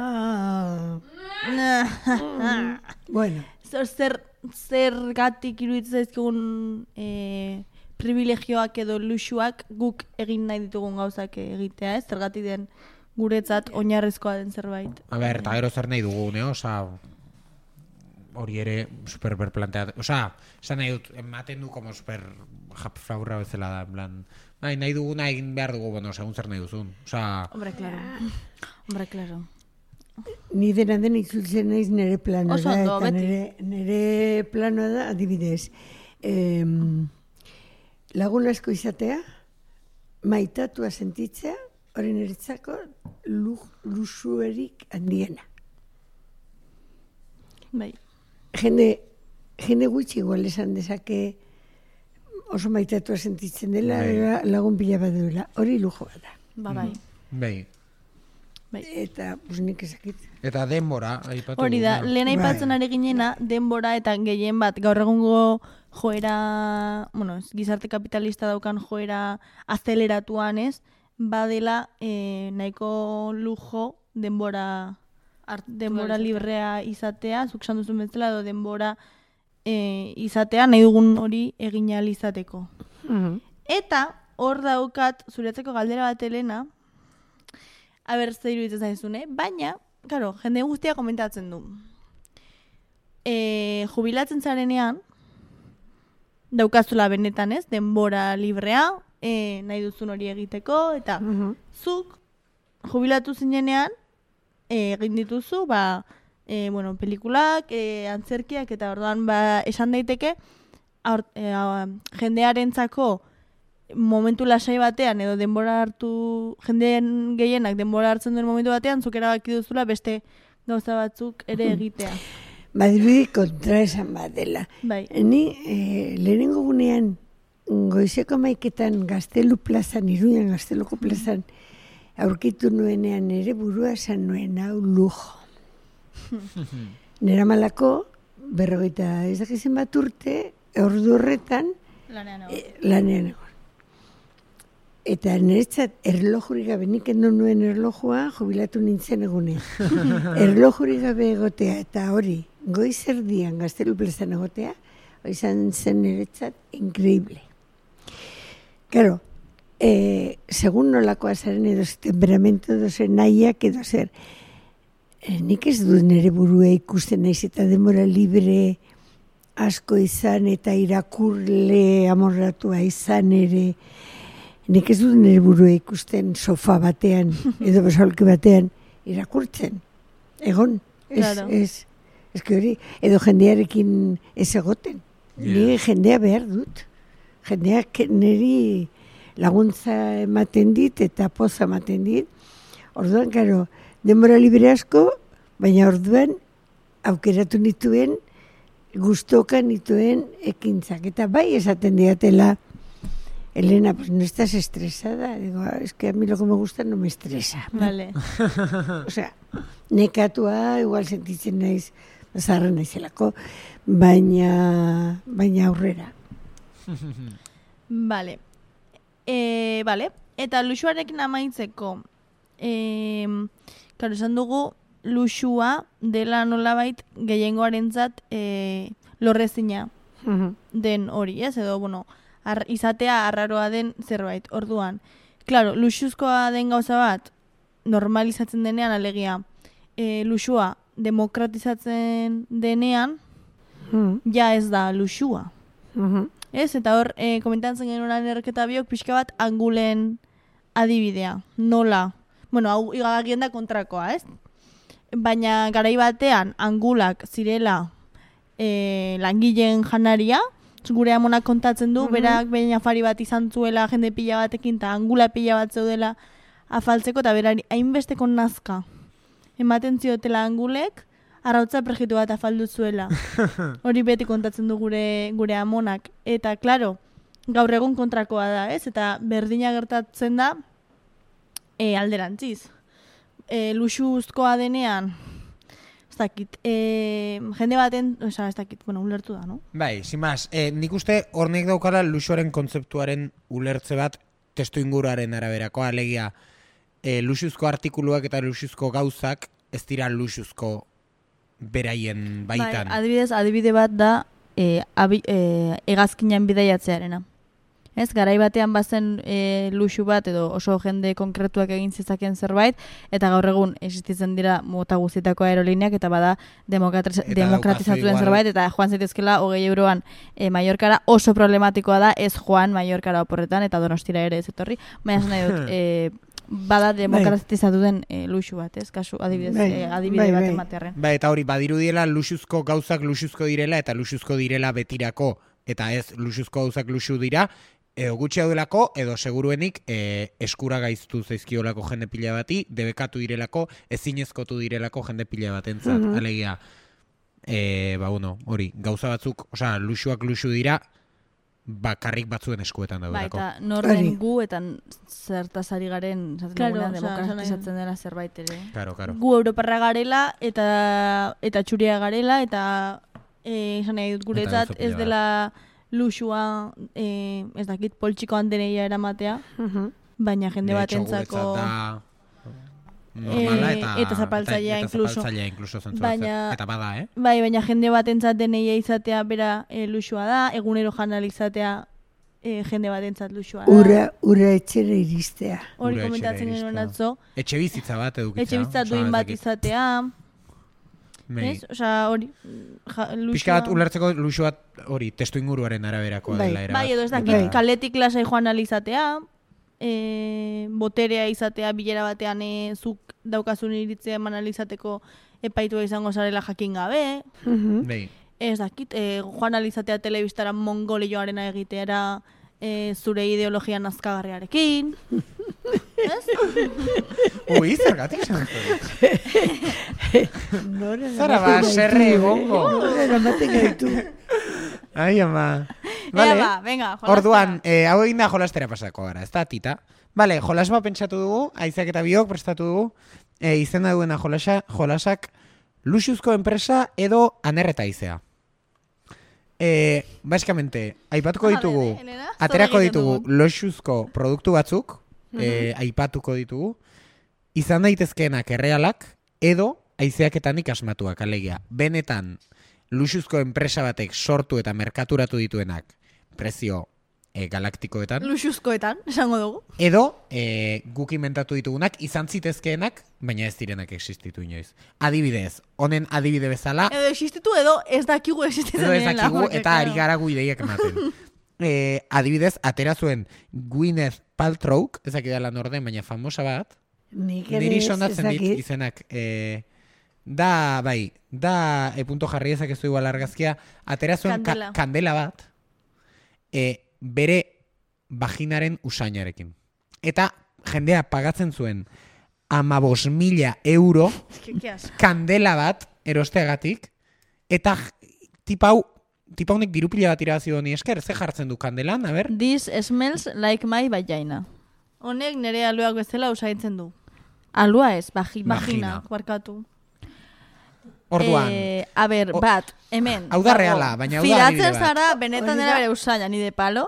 Bueno. Zergatik iruditzen zaizkigun privilegioak edo luxuak guk egin nahi ditugun gauzak egitea, ez? Zergatik den guretzat oinarrizkoa den zerbait. A ber, eta gero zer nahi dugu, ne? Osa, hori ere super berplanteat. Osa, esan nahi dut, ematen du como super japfraurra bezala da, en plan, bai, nahi duguna egin behar dugu, bueno, segun zer nahi duzun. Osa... Hombre, claro. Ni dena den itzultzen naiz nire planoa Oso ondo, da, beti. eta nire planoa da, adibidez, lagun asko izatea, maitatua sentitzea, hori niretzako luxuerik handiena. Bai. Jende gutxi igual esan dezake oso maitatua sentitzen dela, lagun pila bat duela. Hori lujo bat da. Bai. Bai. Bai. Eta, nik ezakit. Eta denbora, aipatu. Hori da, lehen aipatzen ari ginena, denbora eta gehien bat, gaur egungo joera, gizarte kapitalista daukan joera azeleratuan ez, badela nahiko lujo denbora librea izatea, zuk esan duzun bezala, edo denbora izatea, nahi dugun hori egin ahal izateko. Eta, hor daukat, zuretzeko galdera bat Elena, aber zer iruditzen zaizun, baina, claro, jende guztia komentatzen du. Jubilatzen zarenean, daukazula benetan ez, denbora librea, nahi duzun hori egiteko, eta zuk jubilatu zinenean, egin dituzu, pelikulak, antzerkiak, eta orduan esan daiteke, jendearentzako momentu lasai batean, edo denbora hartu, jendeen gehienak denbora hartzen duen momentu batean, zuk erabaki duzula beste gauza batzuk ere egitea. Badirudi kontra esan bat dela. Bai. Ni lehenengo gunean goizeko maiketan Gaztelu plazan, Iruñan Gazteluko plazan, aurkitu nuenean ere burua esan nuen hau lujo. Nera malako, 50 ez dakizen bat urte, ordu horretan, lanean egon. Eta niretzat erlojurik gabe, nik endo nuen erlojua, jubilatu nintzen egunean. Erlojurik gabe egotea, eta hori, goiz erdian Gaztelu plazan egotea, hori izan zen niretzat increíble. Claro, segun nolakoa zaren edo temperamento edo zer nahiak edo zer, nik ez dut nire burua ikusten naiz eta denbora libre asko izan eta irakurle amorratua izan ere, nik ez dut nire burua ikusten sofa batean edo besolki batean irakurtzen. Egon, ez hori, edo jendearekin ez egoten. Ni jendea behar dut. Jendeak niri laguntza ematen dit eta poza ematen dit. Orduan, karo, denbora libre asko, baina orduan aukeratu nituen, gustoka nituen ekintzak. Eta bai esaten diatela, Elena, pues no estás estresada. Digo, es que a mí lo que me gusta no me estresa. Vale. O sea, nekatua, igual sentitzen naiz, zarra naizelako, baina aurrera. Vale. Vale. Eta luxuarekin amaitzeko, claro, esan dugu, luxua dela nolabait gehiengoarentzat lorrezina den hori, ez? Edo, izatea arraroa den zerbait. Orduan, claro, luxuzkoa den gauza bat normalizatzen denean, alegia, luxua demokratizatzen denean, ja ez da luxua. Ez? Eta hor, komentatzen genuen erreketa biok, pixka bat angulen adibidea. Nola? Hau igagien da kontrakoa, ez? Baina garai batean angulak zirela langileen janaria, gure amonak kontatzen du, berak behin afari bat izan zuela jende pila batekin, eta angula pila bat zeudela afaltzeko, eta berari hainbesteko nazka ematen ziotela angulek, arrautza prejitu bat afaldu zuela. Hori beti kontatzen du gure amonak. Eta, klaro, gaur egun kontrakoa da, ez? Eta berdina gertatzen da alderantziz. Luxuzkoa denean, jende baten, ulertu da, no? Bai, sin más, nik uste hornek daukala luxuaren kontzeptuaren ulertze bat testu inguraren araberakoa, alegia luxuzko artikuluak eta luxuzko gauzak ez dira luxuzko beraien baitan. Bai, adibide bat da hegazkinan bidaiatzearena. Ez, garai batean bazen luxu bat edo oso jende konkretuak egin zezakeen zerbait, eta gaur egun existitzen dira mota guztietako aerolineak, eta bada demokratizatuen zerbait, eta joan zaitezkela 20 euroan Mallorcara, oso problematikoa da, ez joan Mallorcara oporretan, eta Donostira ere ez etorri, baina esan nahi dut, bada demokratizatu den luxu bat, ez? Kasu adibide bat ematearren. Bai, eta hori, badirudiela luxuzko gauzak luxuzko direla, eta luxuzko direla betirako, eta ez luxuzko gauzak luxu dira, edo gutxi daudelako, edo seguruenik eskura gaiztu zaizkiolako jende pila bati, debekatu direlako, ezinezkotu direlako jende pila batentzat. Alegia, hori, gauza batzuk, luxuak luxu dira, bakarrik batzuen eskuetan daudelako. Eta norren gu eta zertaz ari garen demokratizatzen dela zerbait ere. Claro. Gu Europarra garela eta txuria garela eta esan nahi dut guretzat ez dela luxua, ez dakit poltsikoan deneia eramatea, baina jende batentzako normala eta zapaltzailea inkluso. Eta bada, Bai, baina jende batentzat deneia izatea bera luxua da, egunero janal izatea jende batentzat luxua da. Ura etxera iristea. Hori komentatzen genuen atzo. Etxe bizitza bat edukitzea. Etxe bizitza duin bat izatea. Ez? Osa, hori, luxua... Pixka bat ulertzeko luxu bat hori, testu inguruaren araberakoa dela erabat. Bai, edo ez dakit, kaletik lasai joan alizatea, boterea izatea bilera batean zuk daukazun iritzea eman alizateko epaitua izango zarela jakin gabe. Ez dakit, joan alizatea telebistara mongolioarena egiteara zure ideologia nazkagarriarekin. Ez? Ui, zergatik esan zara ba, serre egongo. Eramaten gaitu. Ai, ama. Vale. Venga, jolastera. Orduan, hau egin da jolastera pasako gara, ez da, tita? Vale, jolasma pentsatu dugu, Aizeak eta biok prestatu dugu, izena duena jolasak luxuzko enpresa edo anerreta izea. Baskamente, aipatuko ditugu, aterako ditugu luxuzko produktu batzuk, aipatuko ditugu, izan daitezkeenak errealak, edo aizeaketanik asmatuak, alegia. Benetan, luxuzko enpresa batek sortu eta merkaturatu dituenak prezio galaktikoetan. Luxuzkoetan, esango dugu. Edo, guk inventatu ditugunak, izan zitezkeenak, baina ez direnak existitu inoiz. Adibidez, honen adibide bezala... Edo existitu edo ez dakigu existitzen edo ez dakigu eta ari gara gu ideiak ematen. Adibidez, atera zuen Gwyneth Paltrow, ez dakidala norden, baina famosa bat. Niri sonatzen dit izenak... Da, punto jarri ezak ez du igual argazkia, atera zuen kandela bat, bere vaginaren usainarekin. Eta jendea pagatzen zuen 15.000 euro kandela bat erosteagatik, eta tipa honek dirupila bat irabazi doni esker, ze jartzen du kandelan, a ber? This smells like my vagina. Honek nire aluak bezala usaintzen du. Alua ez, vagina, barkatu. Orduan. A ber, bat, hemen. Hau da reala, baina hau da adibide bat. Firatzen zara, benetan dela bere usaina, ni de palo.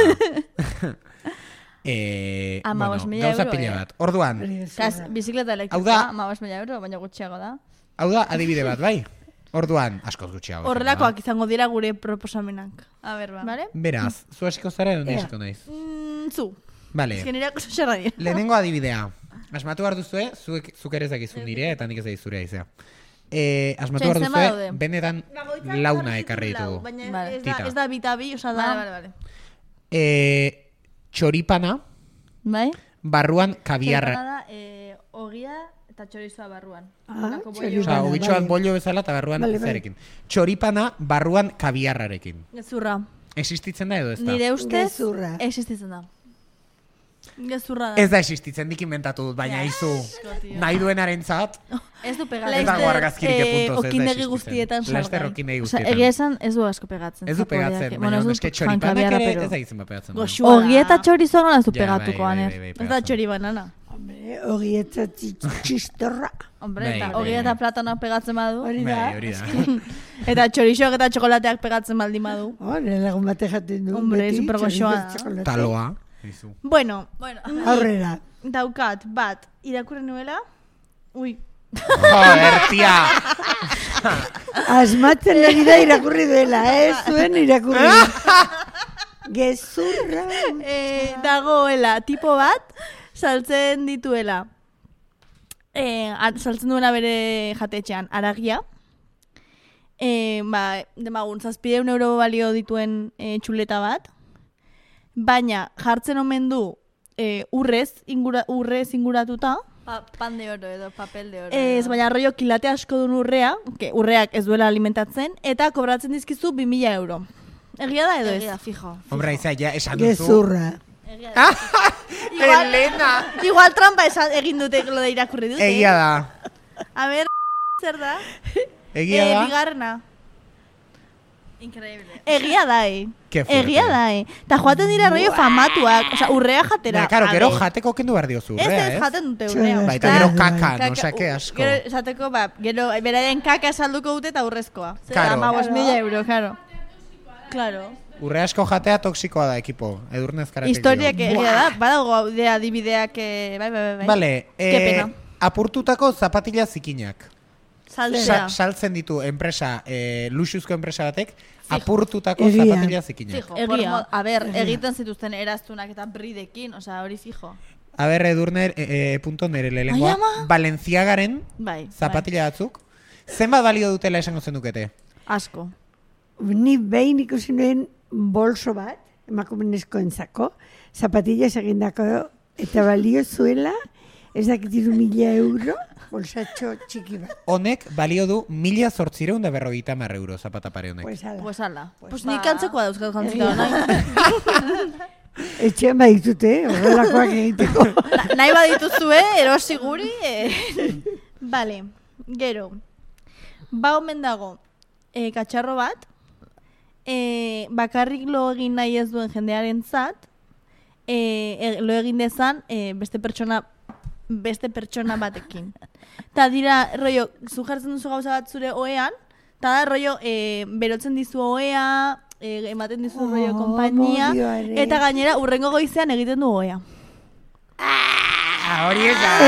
Gauza pila bat. Orduan. Bizikleta elektrikoa, 15.000 euro, baina gutxiago da. Hau da adibide bat, bai? Orduan, askoz gutxiago. Horrelakoak izango dira gure proposamenak. A ber, ba. Beraz, zu hasiko zara edo nesiko naiz? Zu. Vale. Eskenirako xerra dira. Lehenengo adibidea. Asmatu behar duzue, zuk ere zakizun nire, eta nik ez da izure aizea. Asmatu behar duzue, benetan launa ekarri ditugu. Baina ez da bitabi, osa da... Vale. Txoripana, barruan kabiarra. Txoripana da, ogia eta txorizoa barruan. Osa, ogitxo bat bollo bezala eta barruan zerekin. Txoripana, barruan kabiarrarekin. Gezurra. Existitzen da edo ez da? Nire ustez, existitzen da. Gezurra da. Ez da existitzen, dik inventatu dut, baina izu nahi duenaren zat. Ez du pegatzen. Ez dago argazkirik epuntoz, okindegi guztietan salgai. Laster okindegi guztietan. Egia esan, ez du asko pegatzen. Ez du pegatzen, baina eske txoripanak ere ez da izan pegatzen. Ogi eta txorizoa gana ez du pegatuko, Aner. Ez da txori banana. Hombre, ogi eta txistorra. Hombre, eta ogi eta platanoak pegatzen badu. Hori da. Eta txorizoak eta txokolateak pegatzen baldin badu. Nire lagun bate jaten du. Hombre, super goxoa. Taloa. Bueno, aurrera. Daukat, bat, irakurri nuela. Ui. Joder, tia. Asmatzen ari da irakurri duela, zuen irakurri. Gezurra. Dagoela, tipo bat, saltzen dituela. Saltzen duena bere jatetxean, aragia. Demagun, 700 euro balio dituen txuleta bat. Baina jartzen omen du urrez inguratuta. Pan de oro edo papel de oro. Ez, baina rollo kilate asko duen urreak ez duela alimentatzen, eta kobratzen dizkizu 2.000 euro. Egia da edo ez? Egia, fijo. Hombre, izan, ja, esan duzu. Gezurra. Elena! Igual trampa egin dute lo de irakurri dute. Egia da. A ber, zer da? Egia da. Bigarrena. Increíble. Egia da, Qué fuerte. Egia da, Ta joaten dira rollo famatuak, osea, urrea jatera. Claro, gero jateko kendu behar diozu urrea, Ez jaten dute urrea. Baita gero kaka, no sake asko. Gero, esateko, gero, beraien kaka salduko dute eta urrezkoa. Claro. 15.000 euro, claro. Claro. Urrea asko jatea toksikoa da, ekipo. Edurnez karatek. Historiak egia da, badago adibideak, bai. Vale, Ke pena. apurtutako zapatila zikinak. Saltzen ditu enpresa, luxuzko enpresa batek, apurtutako zapatila zikinak. Fijo, egia. A ber, egiten zituzten eraztunak eta bridekin, osea, hori fijo. A ber, Edurner, punto nere lehengoa, Balenciagaren zapatila batzuk, zenbat balio dutela esango zenukete? Asko. Ni behin ikusi nuen bolso bat, emakumenezkoentzako, zapatillas egindako, eta balio zuela, ez dakit 1.000 euro, bolsatxo txiki bat. Honek balio du 1.850 euro zapata pare honek. Pues ala. Pues nik antzekoa dauzkat jantzita, nahi. Etxean baditute, horrelakoak egiteko. Nahi badituzue, erosi guri. Vale, gero. Ba omen dago, katxarro bat, bakarrik lo egin nahi ez duen jendearen zat, lo egin dezan beste pertsona batekin. Ta dira, rollo, zu jartzen duzu gauza bat zure oean, ta da, rollo, berotzen dizu oea, ematen dizu rollo konpainia, eta gainera urrengo goizean egiten du oea. Hori ez da.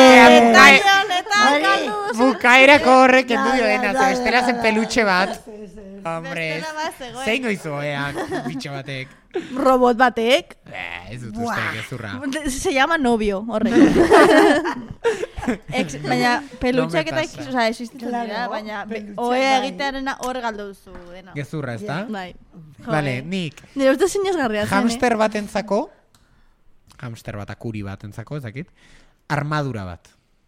Bukaerako horrek endu dio dena, bestela zen pelutxe bat. Hombre, zein goizu oean, bitxo batek. Robot batek. Ez dut uste, gezurra. Se llama novio, horrek. Baina pelutxeak eta existitzen dira, baina oea egitearena hor galdu duzu dena. Gezurra, ez da? Bai. Vale, nik. Nire uste sinesgarria zen, Hamster batentzako, hamster bat, akuri batentzako, ez dakit, armadura bat.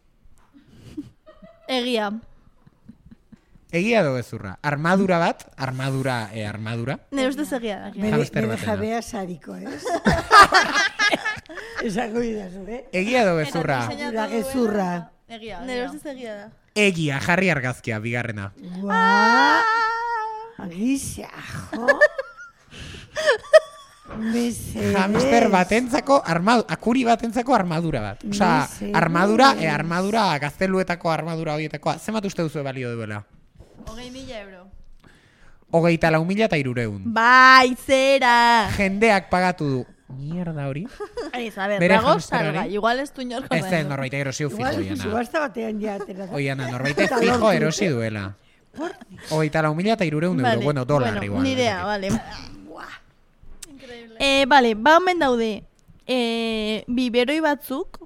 Egia. Egia do gezurra. Armadura bat, armadura. Nire ustez egia da. Bere jabea sariko, ez? Esango idazu, Egia do gezurra. Da gezurra. Egia. Nire ustez egia da. Egia, jarri argazkia, bigarrena. Agizia, jo. Hamster batentzako, akuri batentzako armadura bat. Osa, armadura, gazteluetako armadura horietakoa. Zenbat uste duzu balio duela? 20.000 euro. 24.300. Bai, zera! Jendeak pagatu du. Mierda hori. Ariz, a ver, dago salga. Igual ez du inorko da. Ez da, norbaite erosi fijo, Oiana. Igual subasta batean ja. Oiana, norbaite fijo erosi duela. 24.300 euro. Bueno, dolar igual. Nirea, vale. Vale, ba omen daude biberoi batzuk,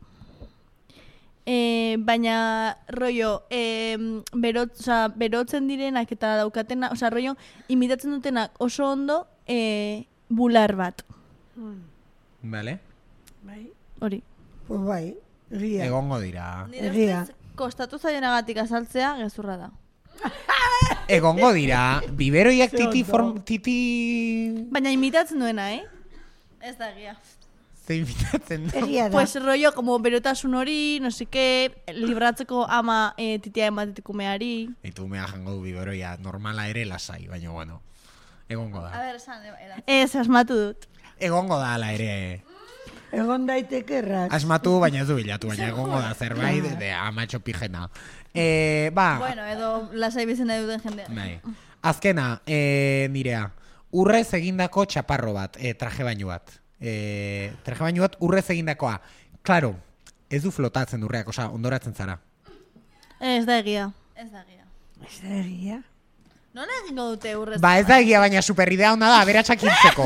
baina rollo berotzen direnak eta daukatena, oza, rollo imitatzen dutenak oso ondo bular bat. Vale. Bai. Hori. Pues bai, egia. Egongo dira. Nire ustez, kostatu zaienagatik azaltzea, gezurra da. Egongo dira, biberoiak titi... Baina imitatzen duena, Ez da egia. Ze imitatzen du. Egia da. Pues rollo, como berotasun hori, no sé qué, libratzeko ama titia ematetik umeari. Eta umea jango du biberoia, normala ere lasai, baina bueno. Egongo da. A ver, esan, ez, asmatu dut. Egongo da ala ere. Egon daiteke erraz. Asmatu, baina ez du bilatu, baina egongo da zerbait, de amatxo pijena. Bueno, edo lasai bizena duten jendea. Bai. Azkena, nirea, urrez egindako txaparro bat, traje baino bat. Traje baino bat urrez egindakoa. Claro, ez du flotatzen urreak, oza, ondoratzen zara. Ez da egia. Ez da egia. Nola egingo dute urrez? Ba, ez da egia, baina superidea hona da, aberatsak hiltzeko.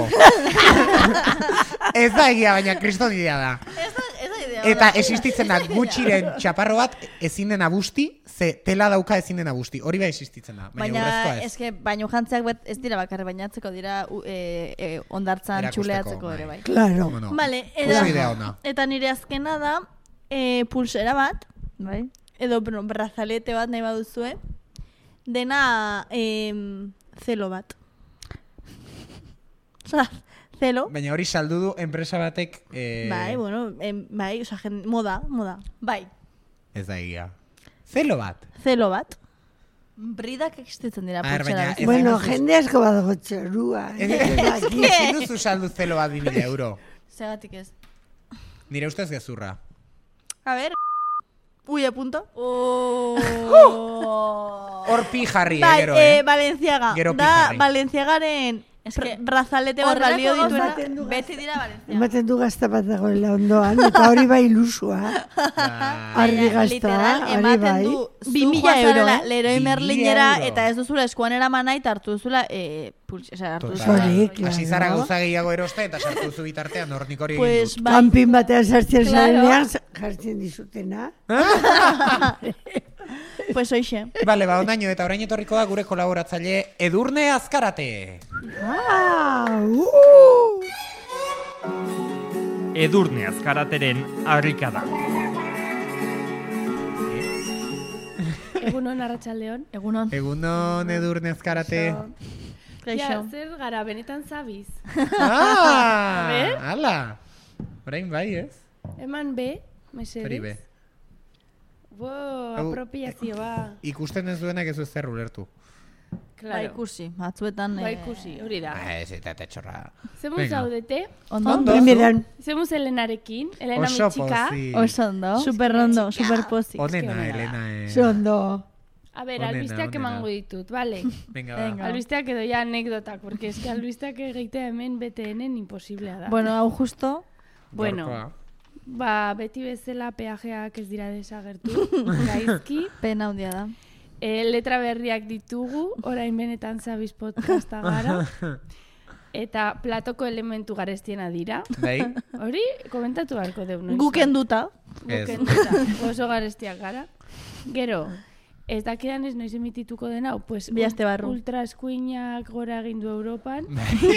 Ez da egia, baina kriston idea da. Ez da idea. Eta existitzen da gutxiren txaparro bat ezin dena busti, ze tela dauka ezin dena busti. Hori bai existitzen da, baina urrezkoa ez. Baina, baino jantzeak ez dira bakarri bainatzeko, dira ondartzan txuleatzeko ere bai. Claro. Vale, eta nire azkena da pulsera bat, bai? Edo brazalete bat nahi baduzue, dena zelo bat. Osa, zelo. Baina hori saldu du enpresa batek... Bai, bueno, bai, oza, moda. Bai. Ez da egia. Zelo bat. Zelo bat. Bridak existitzen dira Baina, pultsera. ez Bueno, dakizu- jende asko badago txorua. Ezin duzu saldu zelo bat 2.000 euro. Segatik ez. Nire ustez gezurra. A ver. Uy, apunto. Hor pi jarri, Bai, gero, Valenciaga. Gero Da pijarri. Valenciagaren razalete bat balio dituena. ematen du Beti dira Valenciaga. Ematen du gazta bat dagoela ondoan, eta hori bai ilusua. Argi gazta, Literal, hori ematen bai. du 2.000 euro, Leroy 2.000 Merlinera euro. eta ez duzula eskuan eraman nahi, eta hartu duzula hartu Total. duzula. Hori, claro. Hasi zara gauza gehiago eroste eta sartu zu bitartean hornik hori Pues egin dut. bai. Kanpin batean sartzen Claro. zarenean, jartzen dizutena. Pues hoxe. Bale, ondaino eta orain etorriko da gure kolaboratzaile Edurne Azkarate. Edurne Azkarateren harrikada. Egunon arratsaldeon. Egunon. Egunon Edurne Azkarate. Ja, Kaixo. zer gara, benetan zabiz. Ah, ber? ala. Orain bai, ez? Eman be, mesedez. Hori be. Bo, Hau, apropiazioa. Ikusten ez duenak ez du zer ulertu. Ba Claro. ikusi, batzuetan... Ba ikusi, hori da. Ez, eta txorra. Zemuz Venga. zaudete? Ondo? Primeran. Zemuz Elenarekin? Elena Oso mitxika? pozik. Oso ondo. Super ondo, super pozik. Onena, Eske Elena. Zondo. A ber, Onena, albisteak onena. emango ditut, bale? Venga, Venga. ba. Albisteak edo ja anekdotak, porque eske albisteak egitea hemen BTN-en imposiblea da. Bueno, hau justo... Bueno, Gaurkoa. ba, beti bezala peajeak ez dira desagertu, gaizki. Pena handia da. Letra berriak ditugu, orain benetan zabiz podcasta gara. Eta platoko elementu garestiena dira. Bai? Hori, komentatu beharko deu, noiz. Guk enduta. Ez. Oso garestiak gara. Gero, ez dakidan ez noiz emitituko den hau, pues Bi aste barru. ultra eskuinak gora egin du Europan.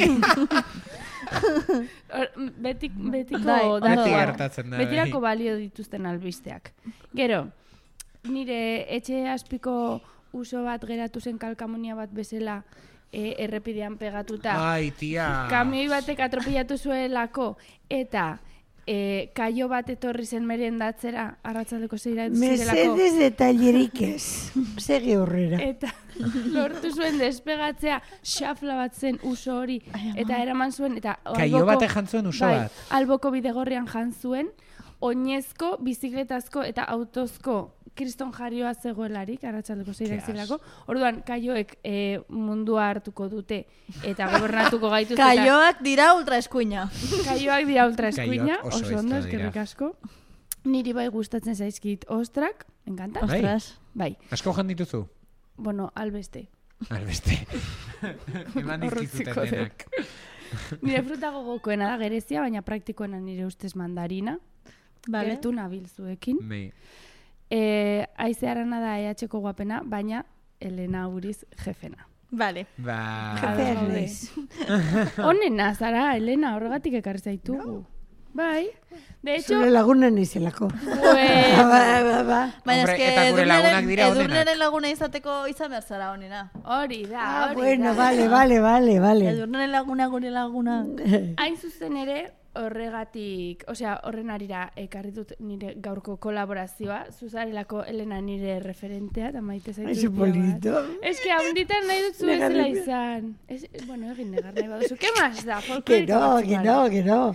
Betiko Bai, dagoa. Beti gertatzen da. Betirako bai. balio dituzten albisteak. Gero, nire etxe azpiko uso bat geratu zen kalkamonia bat bezala errepidean pegatuta. Ai, tia. Kamioi batek atropillatu zuelako eta kaio bat etorri zen merendatzera arratsaldeko 6 zirelako. Mesedez detailerik ez. Segi horrera. Eta lortu zuen despegatzea xafla bat zen uso hori eta eraman zuen eta Kaio batek jan zuen uso bai, bat. Alboko bidegorrian jan zuen oinezko, bizikletazko eta autozko kriston jarioa zegoelarik, arratsaldeko 6 zirelako. Orduan, kaioek mundua hartuko dute eta gobernatuko gaituzte. Kaioak dira ultraeskuina. Kaioak dira ultraeskuina, Kaioak oso oso ondo, aizto dira. eskerrik asko. Niri bai gustatzen zaizkit ostrak, encanta. Bai. Ostras. Bai, Asko jan dituzu? bueno, albeste. Albeste. Eman Horretziko dizkizuten denak. Nire fruta gogokoena da gerezia, baina praktikoena nire ustez mandarina. Vale. Gertu nabil zuekin. Bai. Aize Arana da EH-ko guapena, baina Elena Uriz jefena. Vale. Ba... Jefea gaude. naiz. Honena, zara, Elena, horregatik ekarri zaitugu. Bai. De hecho, Zure laguna naizelako. bueno, Ba. Baina Hombre, eske eta gure lagunak dira onenak. Edurneren laguna izateko izan behar zara honena. hori da, hori Bueno, da. vale. Edurneren laguna gure laguna. Hain zuzen ere, horregatik, osea, horren arira ekarri dut nire gaurko kolaborazioa, zuzarelako Elena nire referentea, eta maite zaitu. Ese polito. Es que haunditan nahi dut zu Negar bezala nahi- izan. Bueno, egin negar nahi baduzu. ¿Qué más da? Que no.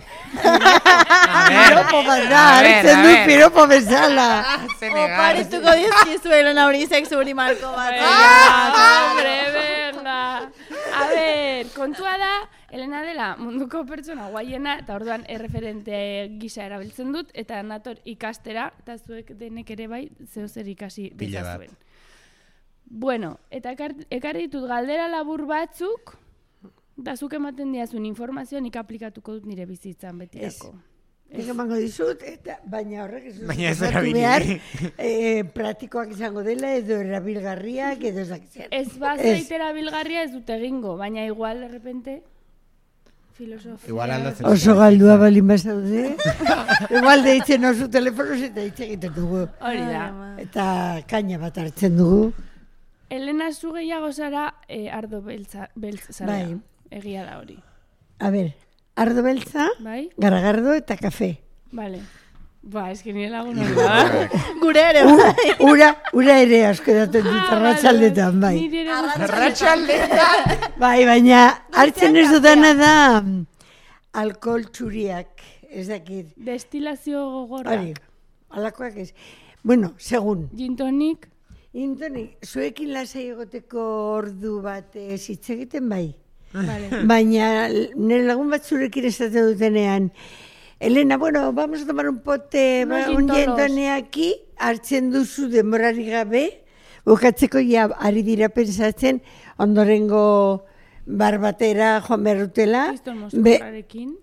A ver, Piropo bat da, a ver, hartzen a du ver. piropo bezala. Ze negar. Oparituko dizkizu Elena Urizek zuri marko bat. Hombre, venga. A ver, kontua da, Elena dela munduko pertsona guaiena, eta orduan erreferente gisa erabiltzen dut, eta nator ikastera, eta zuek denek ere bai, zehozer ikasi Pila bat. dezazuen. Bueno, eta ekarri ditut galdera labur batzuk, da zuk ematen diazun informazioa nik aplikatuko dut nire bizitzan betirako. Nik emango dizut, eta baina horrek ez Baina ez osatu erabili. behar, praktikoak izango dela, edo erabilgarriak, edo ez dakizan. Ez bazaitera bilgarria ez dut egingo, baina igual, de repente, filosofia... Igual aldatzen Oso galdua balin bazaude. Igual deitzen oso telefonoz eta hitz egiten dugu. Hori da. Eta kaina bat hartzen dugu. Elena, zu gehiago zara ardo beltz zara. Bai. Egia da hori. A ber, ardo beltza, Bai? garagardo eta kafe. Vale. Ba, eski nire lagun hori da. Gure ere, bai. Ura ere asko daten dut arratsaldetan, bai. Nire ere Arratsaldetan. Bai, baina hartzen ez dudana da alkohol txuriak, ez dakit. destilazio gogorra. Hori, alakoak ez. Bueno, segun. Gin tonic. Intoni, zuekin lasai egoteko ordu bat hitz egiten bai. Vale. Baina nire lagun bat zurekin esate dutenean, Elena, bueno, vamos a tomar un pote, Unos un gin gin tolos. toniaki, hartzen duzu denborari gabe, bukatzeko ja ari dira pensatzen, ondorengo bar batera joan berrutela. Kriston mozkorrarekin.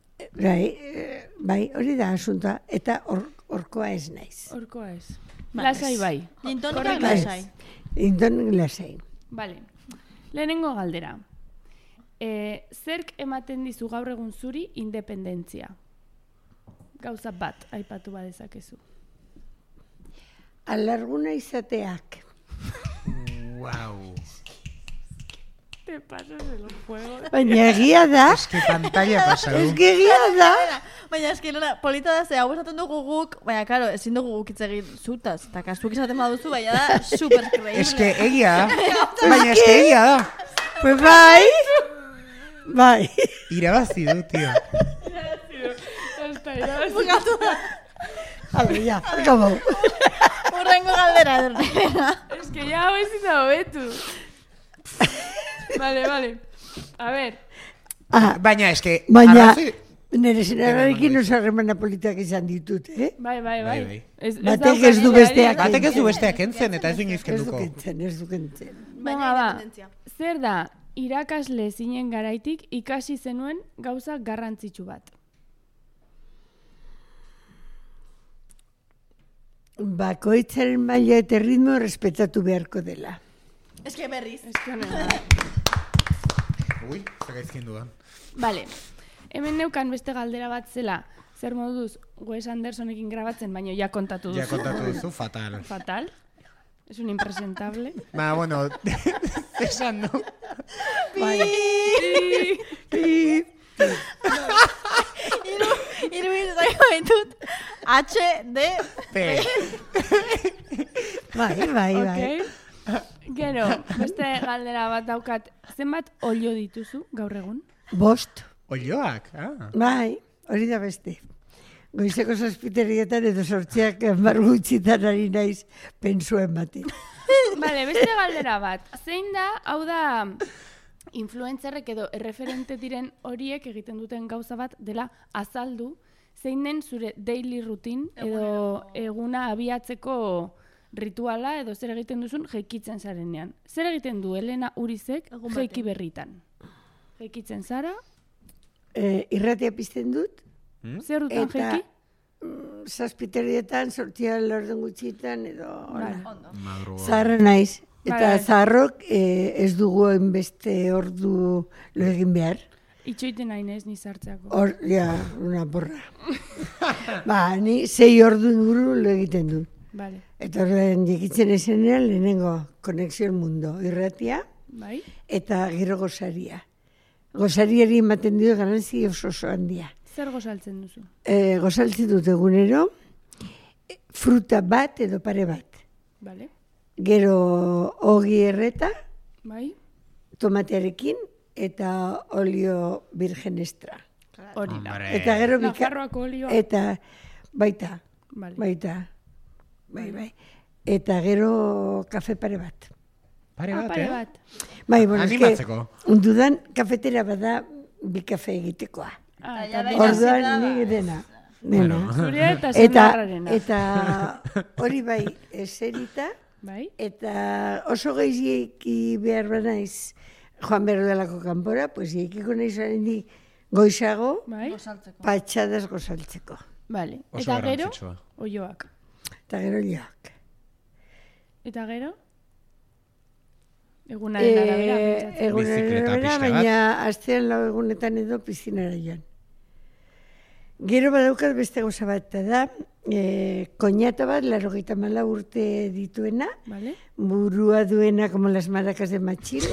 Bai, hori da asunta, eta horkoa ez naiz. Horkoa ez. Lasai bai. Gintonikak Bai. lasai. Inton lasai. Vale. Lehenengo galdera. Zerk ematen dizu gaur egun zuri independentzia? Gauza bat, aipatu badezakezu. Alarguna izateak. Wow. Te pasas de los juegos. Baina egia da, Eske pantalla pasadu. egia da. Baina eski, Lona, polita da, ze hau esaten dugu guk, baina, karo, ezin dugu guk hitz egin zutaz, eta kastuk esaten baduzu, baina da, super creíble. Eske egia da. Baina eske egia da. Pues bai. Bai. Irabazi du, tio. Bukatu da. Hala, ja, acabó. Urrengo galdera, Ederrena. Es que ya hau ezin da hobetu. Vale. A ver. Baina eske Baina, arrazoi- nire senarrarekin oso harremana politak izan ditut, Bai. bai. Batek ez du besteak. Batek ez du besteak entzen eta ez du inoiz Ez kenduko. du kentzen. Baina ba, zer da, irakasle zinen garaitik ikasi zenuen gauza garrantzitsu bat? Bakoitzaren maila eta ritmo respetatu beharko dela. Eski berriz. Ui, zagaizkin duan. Vale, hemen neukan beste galdera bat zela, zer moduz Wes Andersonekin grabatzen, baina ja kontatu duzu. Ja kontatu duzu, fatal. Fatal. Es un impresentable. Ba, bueno, esan du. Hiru izango ditut HDP. Bai. Okay. Gero, beste galdera bat daukat, zenbat olio dituzu gaur egun? Bost. Olioak, Bai, hori da beste. Goizeko zazpiterrietan edo sortziak margutxitan ari naiz pensuen baten. Vale, beste galdera bat. Zein da, hau da, influencerrek edo erreferente diren horiek egiten duten gauza bat dela azaldu, zein den zure daily routine edo eguna abiatzeko rituala edo zer egiten duzun jeikitzen zarenean. Zer egiten du Elena Urizek jeiki berritan? Jeikitzen zara? Irratia pizten dut, Zer dutan eta jeiki? zazpiterrietan, sortzia laurden gutxitan, edo... Madruga. Zaharra naiz. Eta Bai. zaharrok ez dugu beste ordu lo egin behar. Itxoiten nahi nez nizartzeako. Hor, ja, una porra. Ni 6 ordu inguru lo egiten dut. Vale. Eta horren jekitzen esenean lehenengo Konexion Mundo irratia Bai? eta gero gozaria. Gozariari ematen dio garrantzi oso handia. Zer gozaltzen duzu? Gozaltzen dut egunero, fruta bat edo pare bat. Vale? Gero ogi erreta, Bai? tomatearekin eta olio virgen extra. Hori da. Hombre. Eta gero Nafarroako olioa. eta baita. Vale. Bai. Eta gero kafe pare bat. Pare bat, Pare bat. Bai, bueno, Animatzeko. Dudan kafetera bada bi kafe egitekoa. Eta Orduan ni dena. zurea eta Eta, senarrarena. eta hori bai, eserita, Bai? eta oso gehieki behar banaiz joan behar delako kanpora, pues jeikiko nahi zaren di goizago, Bai? patxadas gozaltzeko. Vale. Oso Eta gero, garrantzitsua. oioak. Eta gero joak. Eta gero? Egunaren arabera, pentsatzen. Egunaren Bizikleta arabera, pixka bat. baina astean lau egunetan edo piszinara joan. Gero badaukat beste gauza bat da, koñata bat, 84 urte dituena, Vale? burua duena como las maracas de Machile,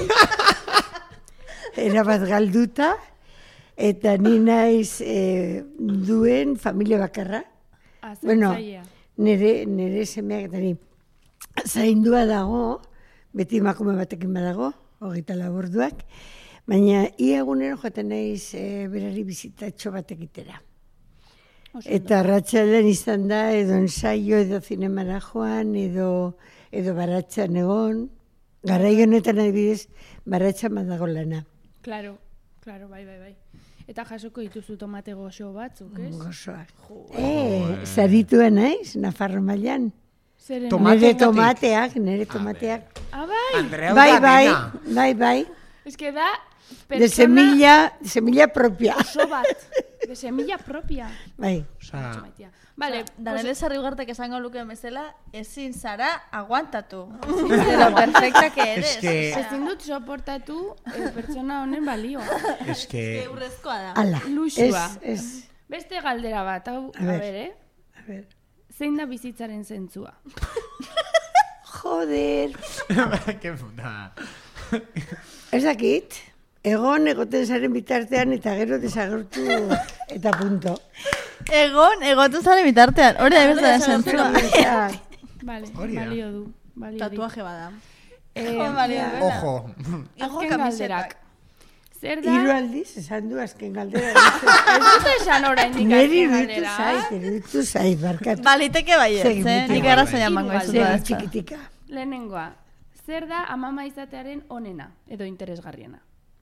era bat galduta, eta ni naiz duen familia bakarra, Bueno, Zaintzailea. nire semeak eta ni zaindua dago, beti emakume batekin badago, 24 orduak, baina ia egunero joaten naiz berari bizitatxo bat egitera. Eta arratsaldean izan da, edo ensaio, edo zinemara joan, edo baratxan egon. Garai honetan adibidez, baratxan badago lana. Claro, bai. Eta jasoko dituzu tomate goxo batzuk, ez? Gozoak. Zaritua naiz, Nafarro mailan. Zeren? Nere tomateak. Ah, bai! Andrea da dena. Bai. Ez que da De semilla propia. oso bat. De semilla propia. Bai. Osea, Vale, Danele Sarriugartek esango luke bezala, ezin zara aguantatu. De lo perfecta que eres. Es que- ezin dut soportatu pertsona honen balioa. es que... Urrezkoa da. Ala. Luxua. Ez. Beste galdera bat, hau, A ber. a ber. Zein da bizitzaren zentzua? Joder. Qué puta. Ez dakit. Egoten zaren bitartean eta gero desagertu eta punto. Egotu zaren bitartean, hori da bezala zentzua. Vale, Hori da. balio du. Tatuaje bada. Ojo. Azken galderak. Zer da? Hiru aldiz, esan du azken galdera. Ez dut esan oraindik Neri azken iruditu galdera. zait, barkatu. Baliteke baiet, Segi, nik arrazoia emango ez Segi da. txikitika. Lehenengoa. Zer da amama izatearen onena edo interesgarriena?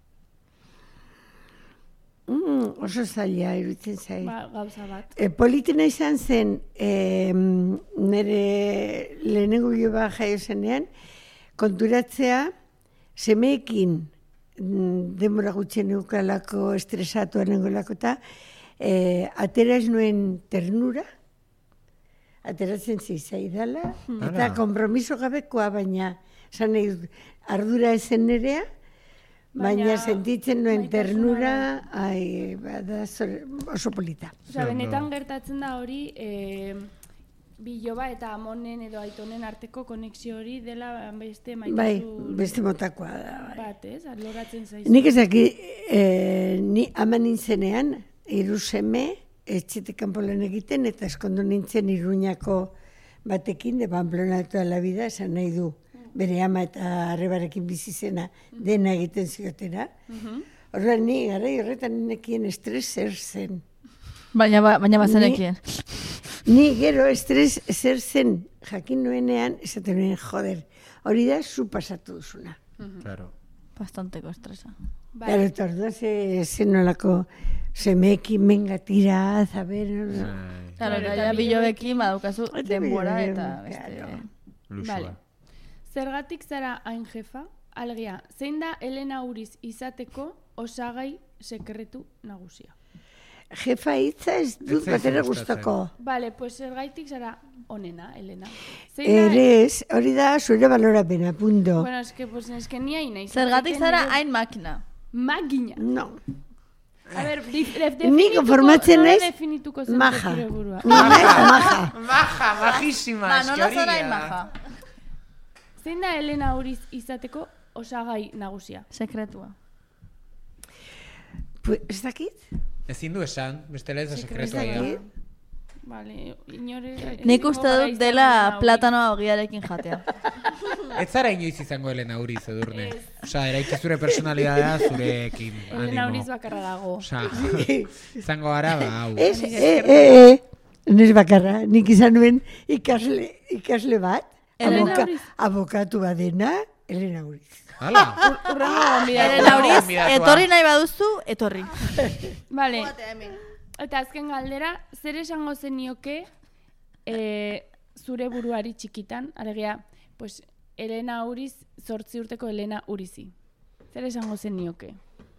Oso zaila iruditzen zait. Gauza bat. Politena izan zen, nire lehenengo biloba jaio zenean, konturatzea semeekin denbora gutxen eukalako estresatu anengolako eta atera ez nuen ternura, ateratzen zizaidala, eta kompromiso gabekoa, baina esan nahi dut, ardura ezen nerea, baina sentitzen nuen ternura, bada oso polita. Osea, benetan gertatzen da hori, biloba eta amonen edo aitonen arteko konexio hori dela beste Bai, maitasun beste motakoa da. Bai. bat, ez? Aloratzen zaizu. Nik ezaki, ni ama nintzenean, 3 seme, etxetik kanpo lan egiten, eta eskondo nintzen Iruñako batekin, de Pamplona toda la vida, esan nahi du, bere ama eta arrebarekin bizi zena dena egiten ziotera. Horrean ni, garai horretan nekien estres zer zen. Baina bazenekien. Ni gero estres zer zen jakin nuenean, esaten nuen, joder, hori da zu pasatu duzuna. Claro. Bastanteko estresa. Claro, eta orduan zen nolako semeekin menga tira, zaber... Claro, Eta ja bilobekin badaukazu Eta denbora bilobekin, eta claro. beste... Luxua. Vale. Zergatik zara hain jefa? Alegia, zein da Elena Uriz izateko osagai sekretu nagusia? Jefa hitza ez dut zaizu batera gustatzen. gustoko. Vale, pues zergaitik zara onena, Elena. Erez, hori da zure balorapena, punto. Bueno, es que ni hain naiz. Zergatik zara hain makina. Magina. No. A ver, Ni konformatzen naiz definituko zen maja. zure burua. Maja. Maja, majísima. Nola zara hain maja. Zein da Elena Uriz izateko osagai nagusia? Sekretua. Pues, ez dakit? Ezin du esan, bestela ez da sekretua Ez ja. dakit? Vale, inore... Nik uste dut dela platanoa ogiarekin jatea. Ez zara inoiz izango Elena Uriz, Edurne. Osea, eraiki zure personalidadea zurekin. Elena animo. Uriz bakarra dago. Osea, izango gara, ba, hau. Ez, nez bakarra, nik izan nuen ikasle bat, Elena Uriz. abokatu badena, Elena Uriz. Hala. Urrengo gonbidatu. Elena Uriz, gonbidatua. etorri nahi baduzu, etorri. Vale. Eta azken galdera, zer esango zenioke zure buruari txikitan, alegia, pues, Elena Uriz, 8 urteko Elena Urizi. Zer esango zenioke?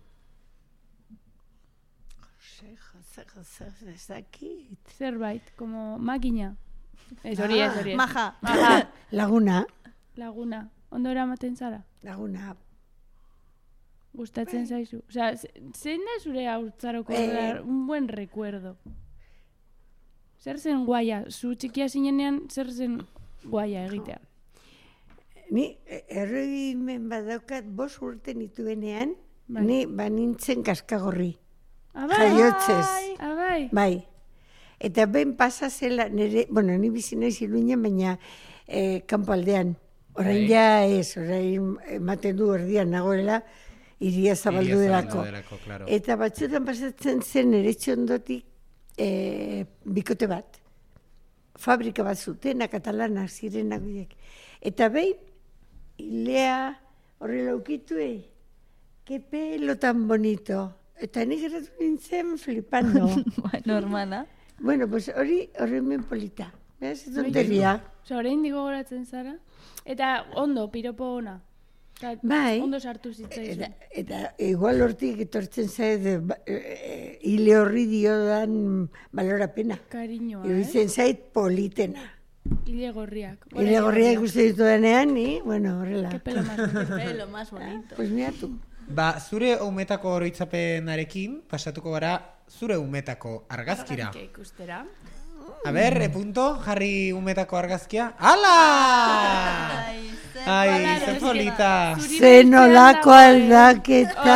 Ez dakit. Zerbait, como magina. Ez hori ez, hori ez. Maja. Maja. Laguna, Laguna. Ondo eramaten zara? laguna. Gustatzen zaizu? Osea, zein da zure haurtzaroko un buen recuerdo? Zer zen guaia? Zu txikia zinenean, zer zen guaia egitea? Ni erregimen badaukat 5 urte nituenean, ni banintzen kaskagorri. Abai! Jaiotzez. Abai! Bai. Eta behin pasa zela, ni bizi naiz Iruñan, baina kanpo aldean. Orain ja ez, orain ematen du erdian nagoela, iria zabaldu delako. Claro. Eta batzuetan pasatzen zen eretxe ondotik bikote bat. Fabrika bat zutena, katalanak zirenak biek. Eta behin, hilea horrela ukitu, que pelo tan bonito. Eta nik geratu nintzen flipando. Normala. Bueno, pues horren ben polita. Beraz, tonteria. Orain digo goratzen zara. Eta ondo, piropo ona. Bai. Ondo sartu zitzaizu. Eta igual hortik etortzen zait hile horri diodan balorapena. Kariñoa, Iruditzen zait politena. Hile gorriak. Hile gorriak ikuste ditudanean, bueno, horrela. Que pelo más bonito. Pelo más bonito. Pues mira tu. Zure umetako oroitzapenarekin pasatuko gara zure umetako argazkira. Ikustera. A ber, punto, jarri umetako argazkia. Ala! Ai, ze polita. Zenolako aldaketa.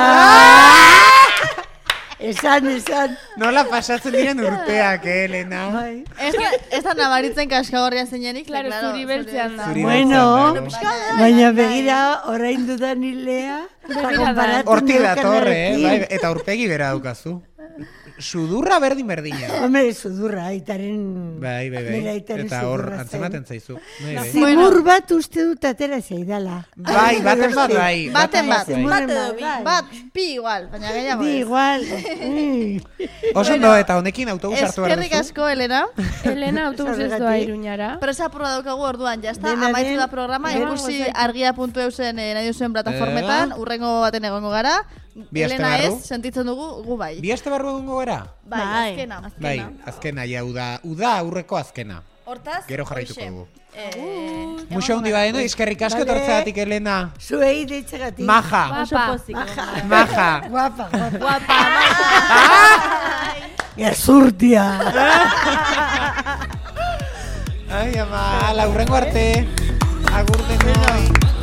Esan. Nola pasatzen diren urteak, Elena? Ez da nabaritzen kaskagorria zeinenik. Claro, zuri beltzean da. Bueno, baina begira, orain dudan hilea. Hortik datorre, bai, eta aurpegi bera daukazu. Sudurra berdin-berdina. Hombre, sudurra, aitaren... Bai. Eta hor, antzematen zaizu. Zimur bat uste dut atera zaidala. Bai, baten bat, bai. Baten bat, Bai. bat, bi igual, baina gehiago Bi ez. igual. Oso ondo, eta honekin autobus hartu behar Eskerrik duzu. asko, Elena. Elena autobusez doa Iruñara. Presa proba daukagu orduan, jazta, Denaren- amaitu da programa, ikusi argia.eusen nahi duzuen plataformetan, urrengo baten egongo gara. Bi aste Elena barru. ez, sentitzen dugu, gu bai. Bi aste barru egongo gara? Bai, azkena. Bai, azkena, ja, uda aurreko azkena. Hortaz, Gero jarraituko hoxe. dugu. Muxo hundi badeno, eskerrik asko tortzeatik, Elena. Zuei deitzegatik. Maja. Oso pozik. Maja. Guapa. Guapa, Gezurtia. Ai, ama, ala, urrengo arte. Agur denoi.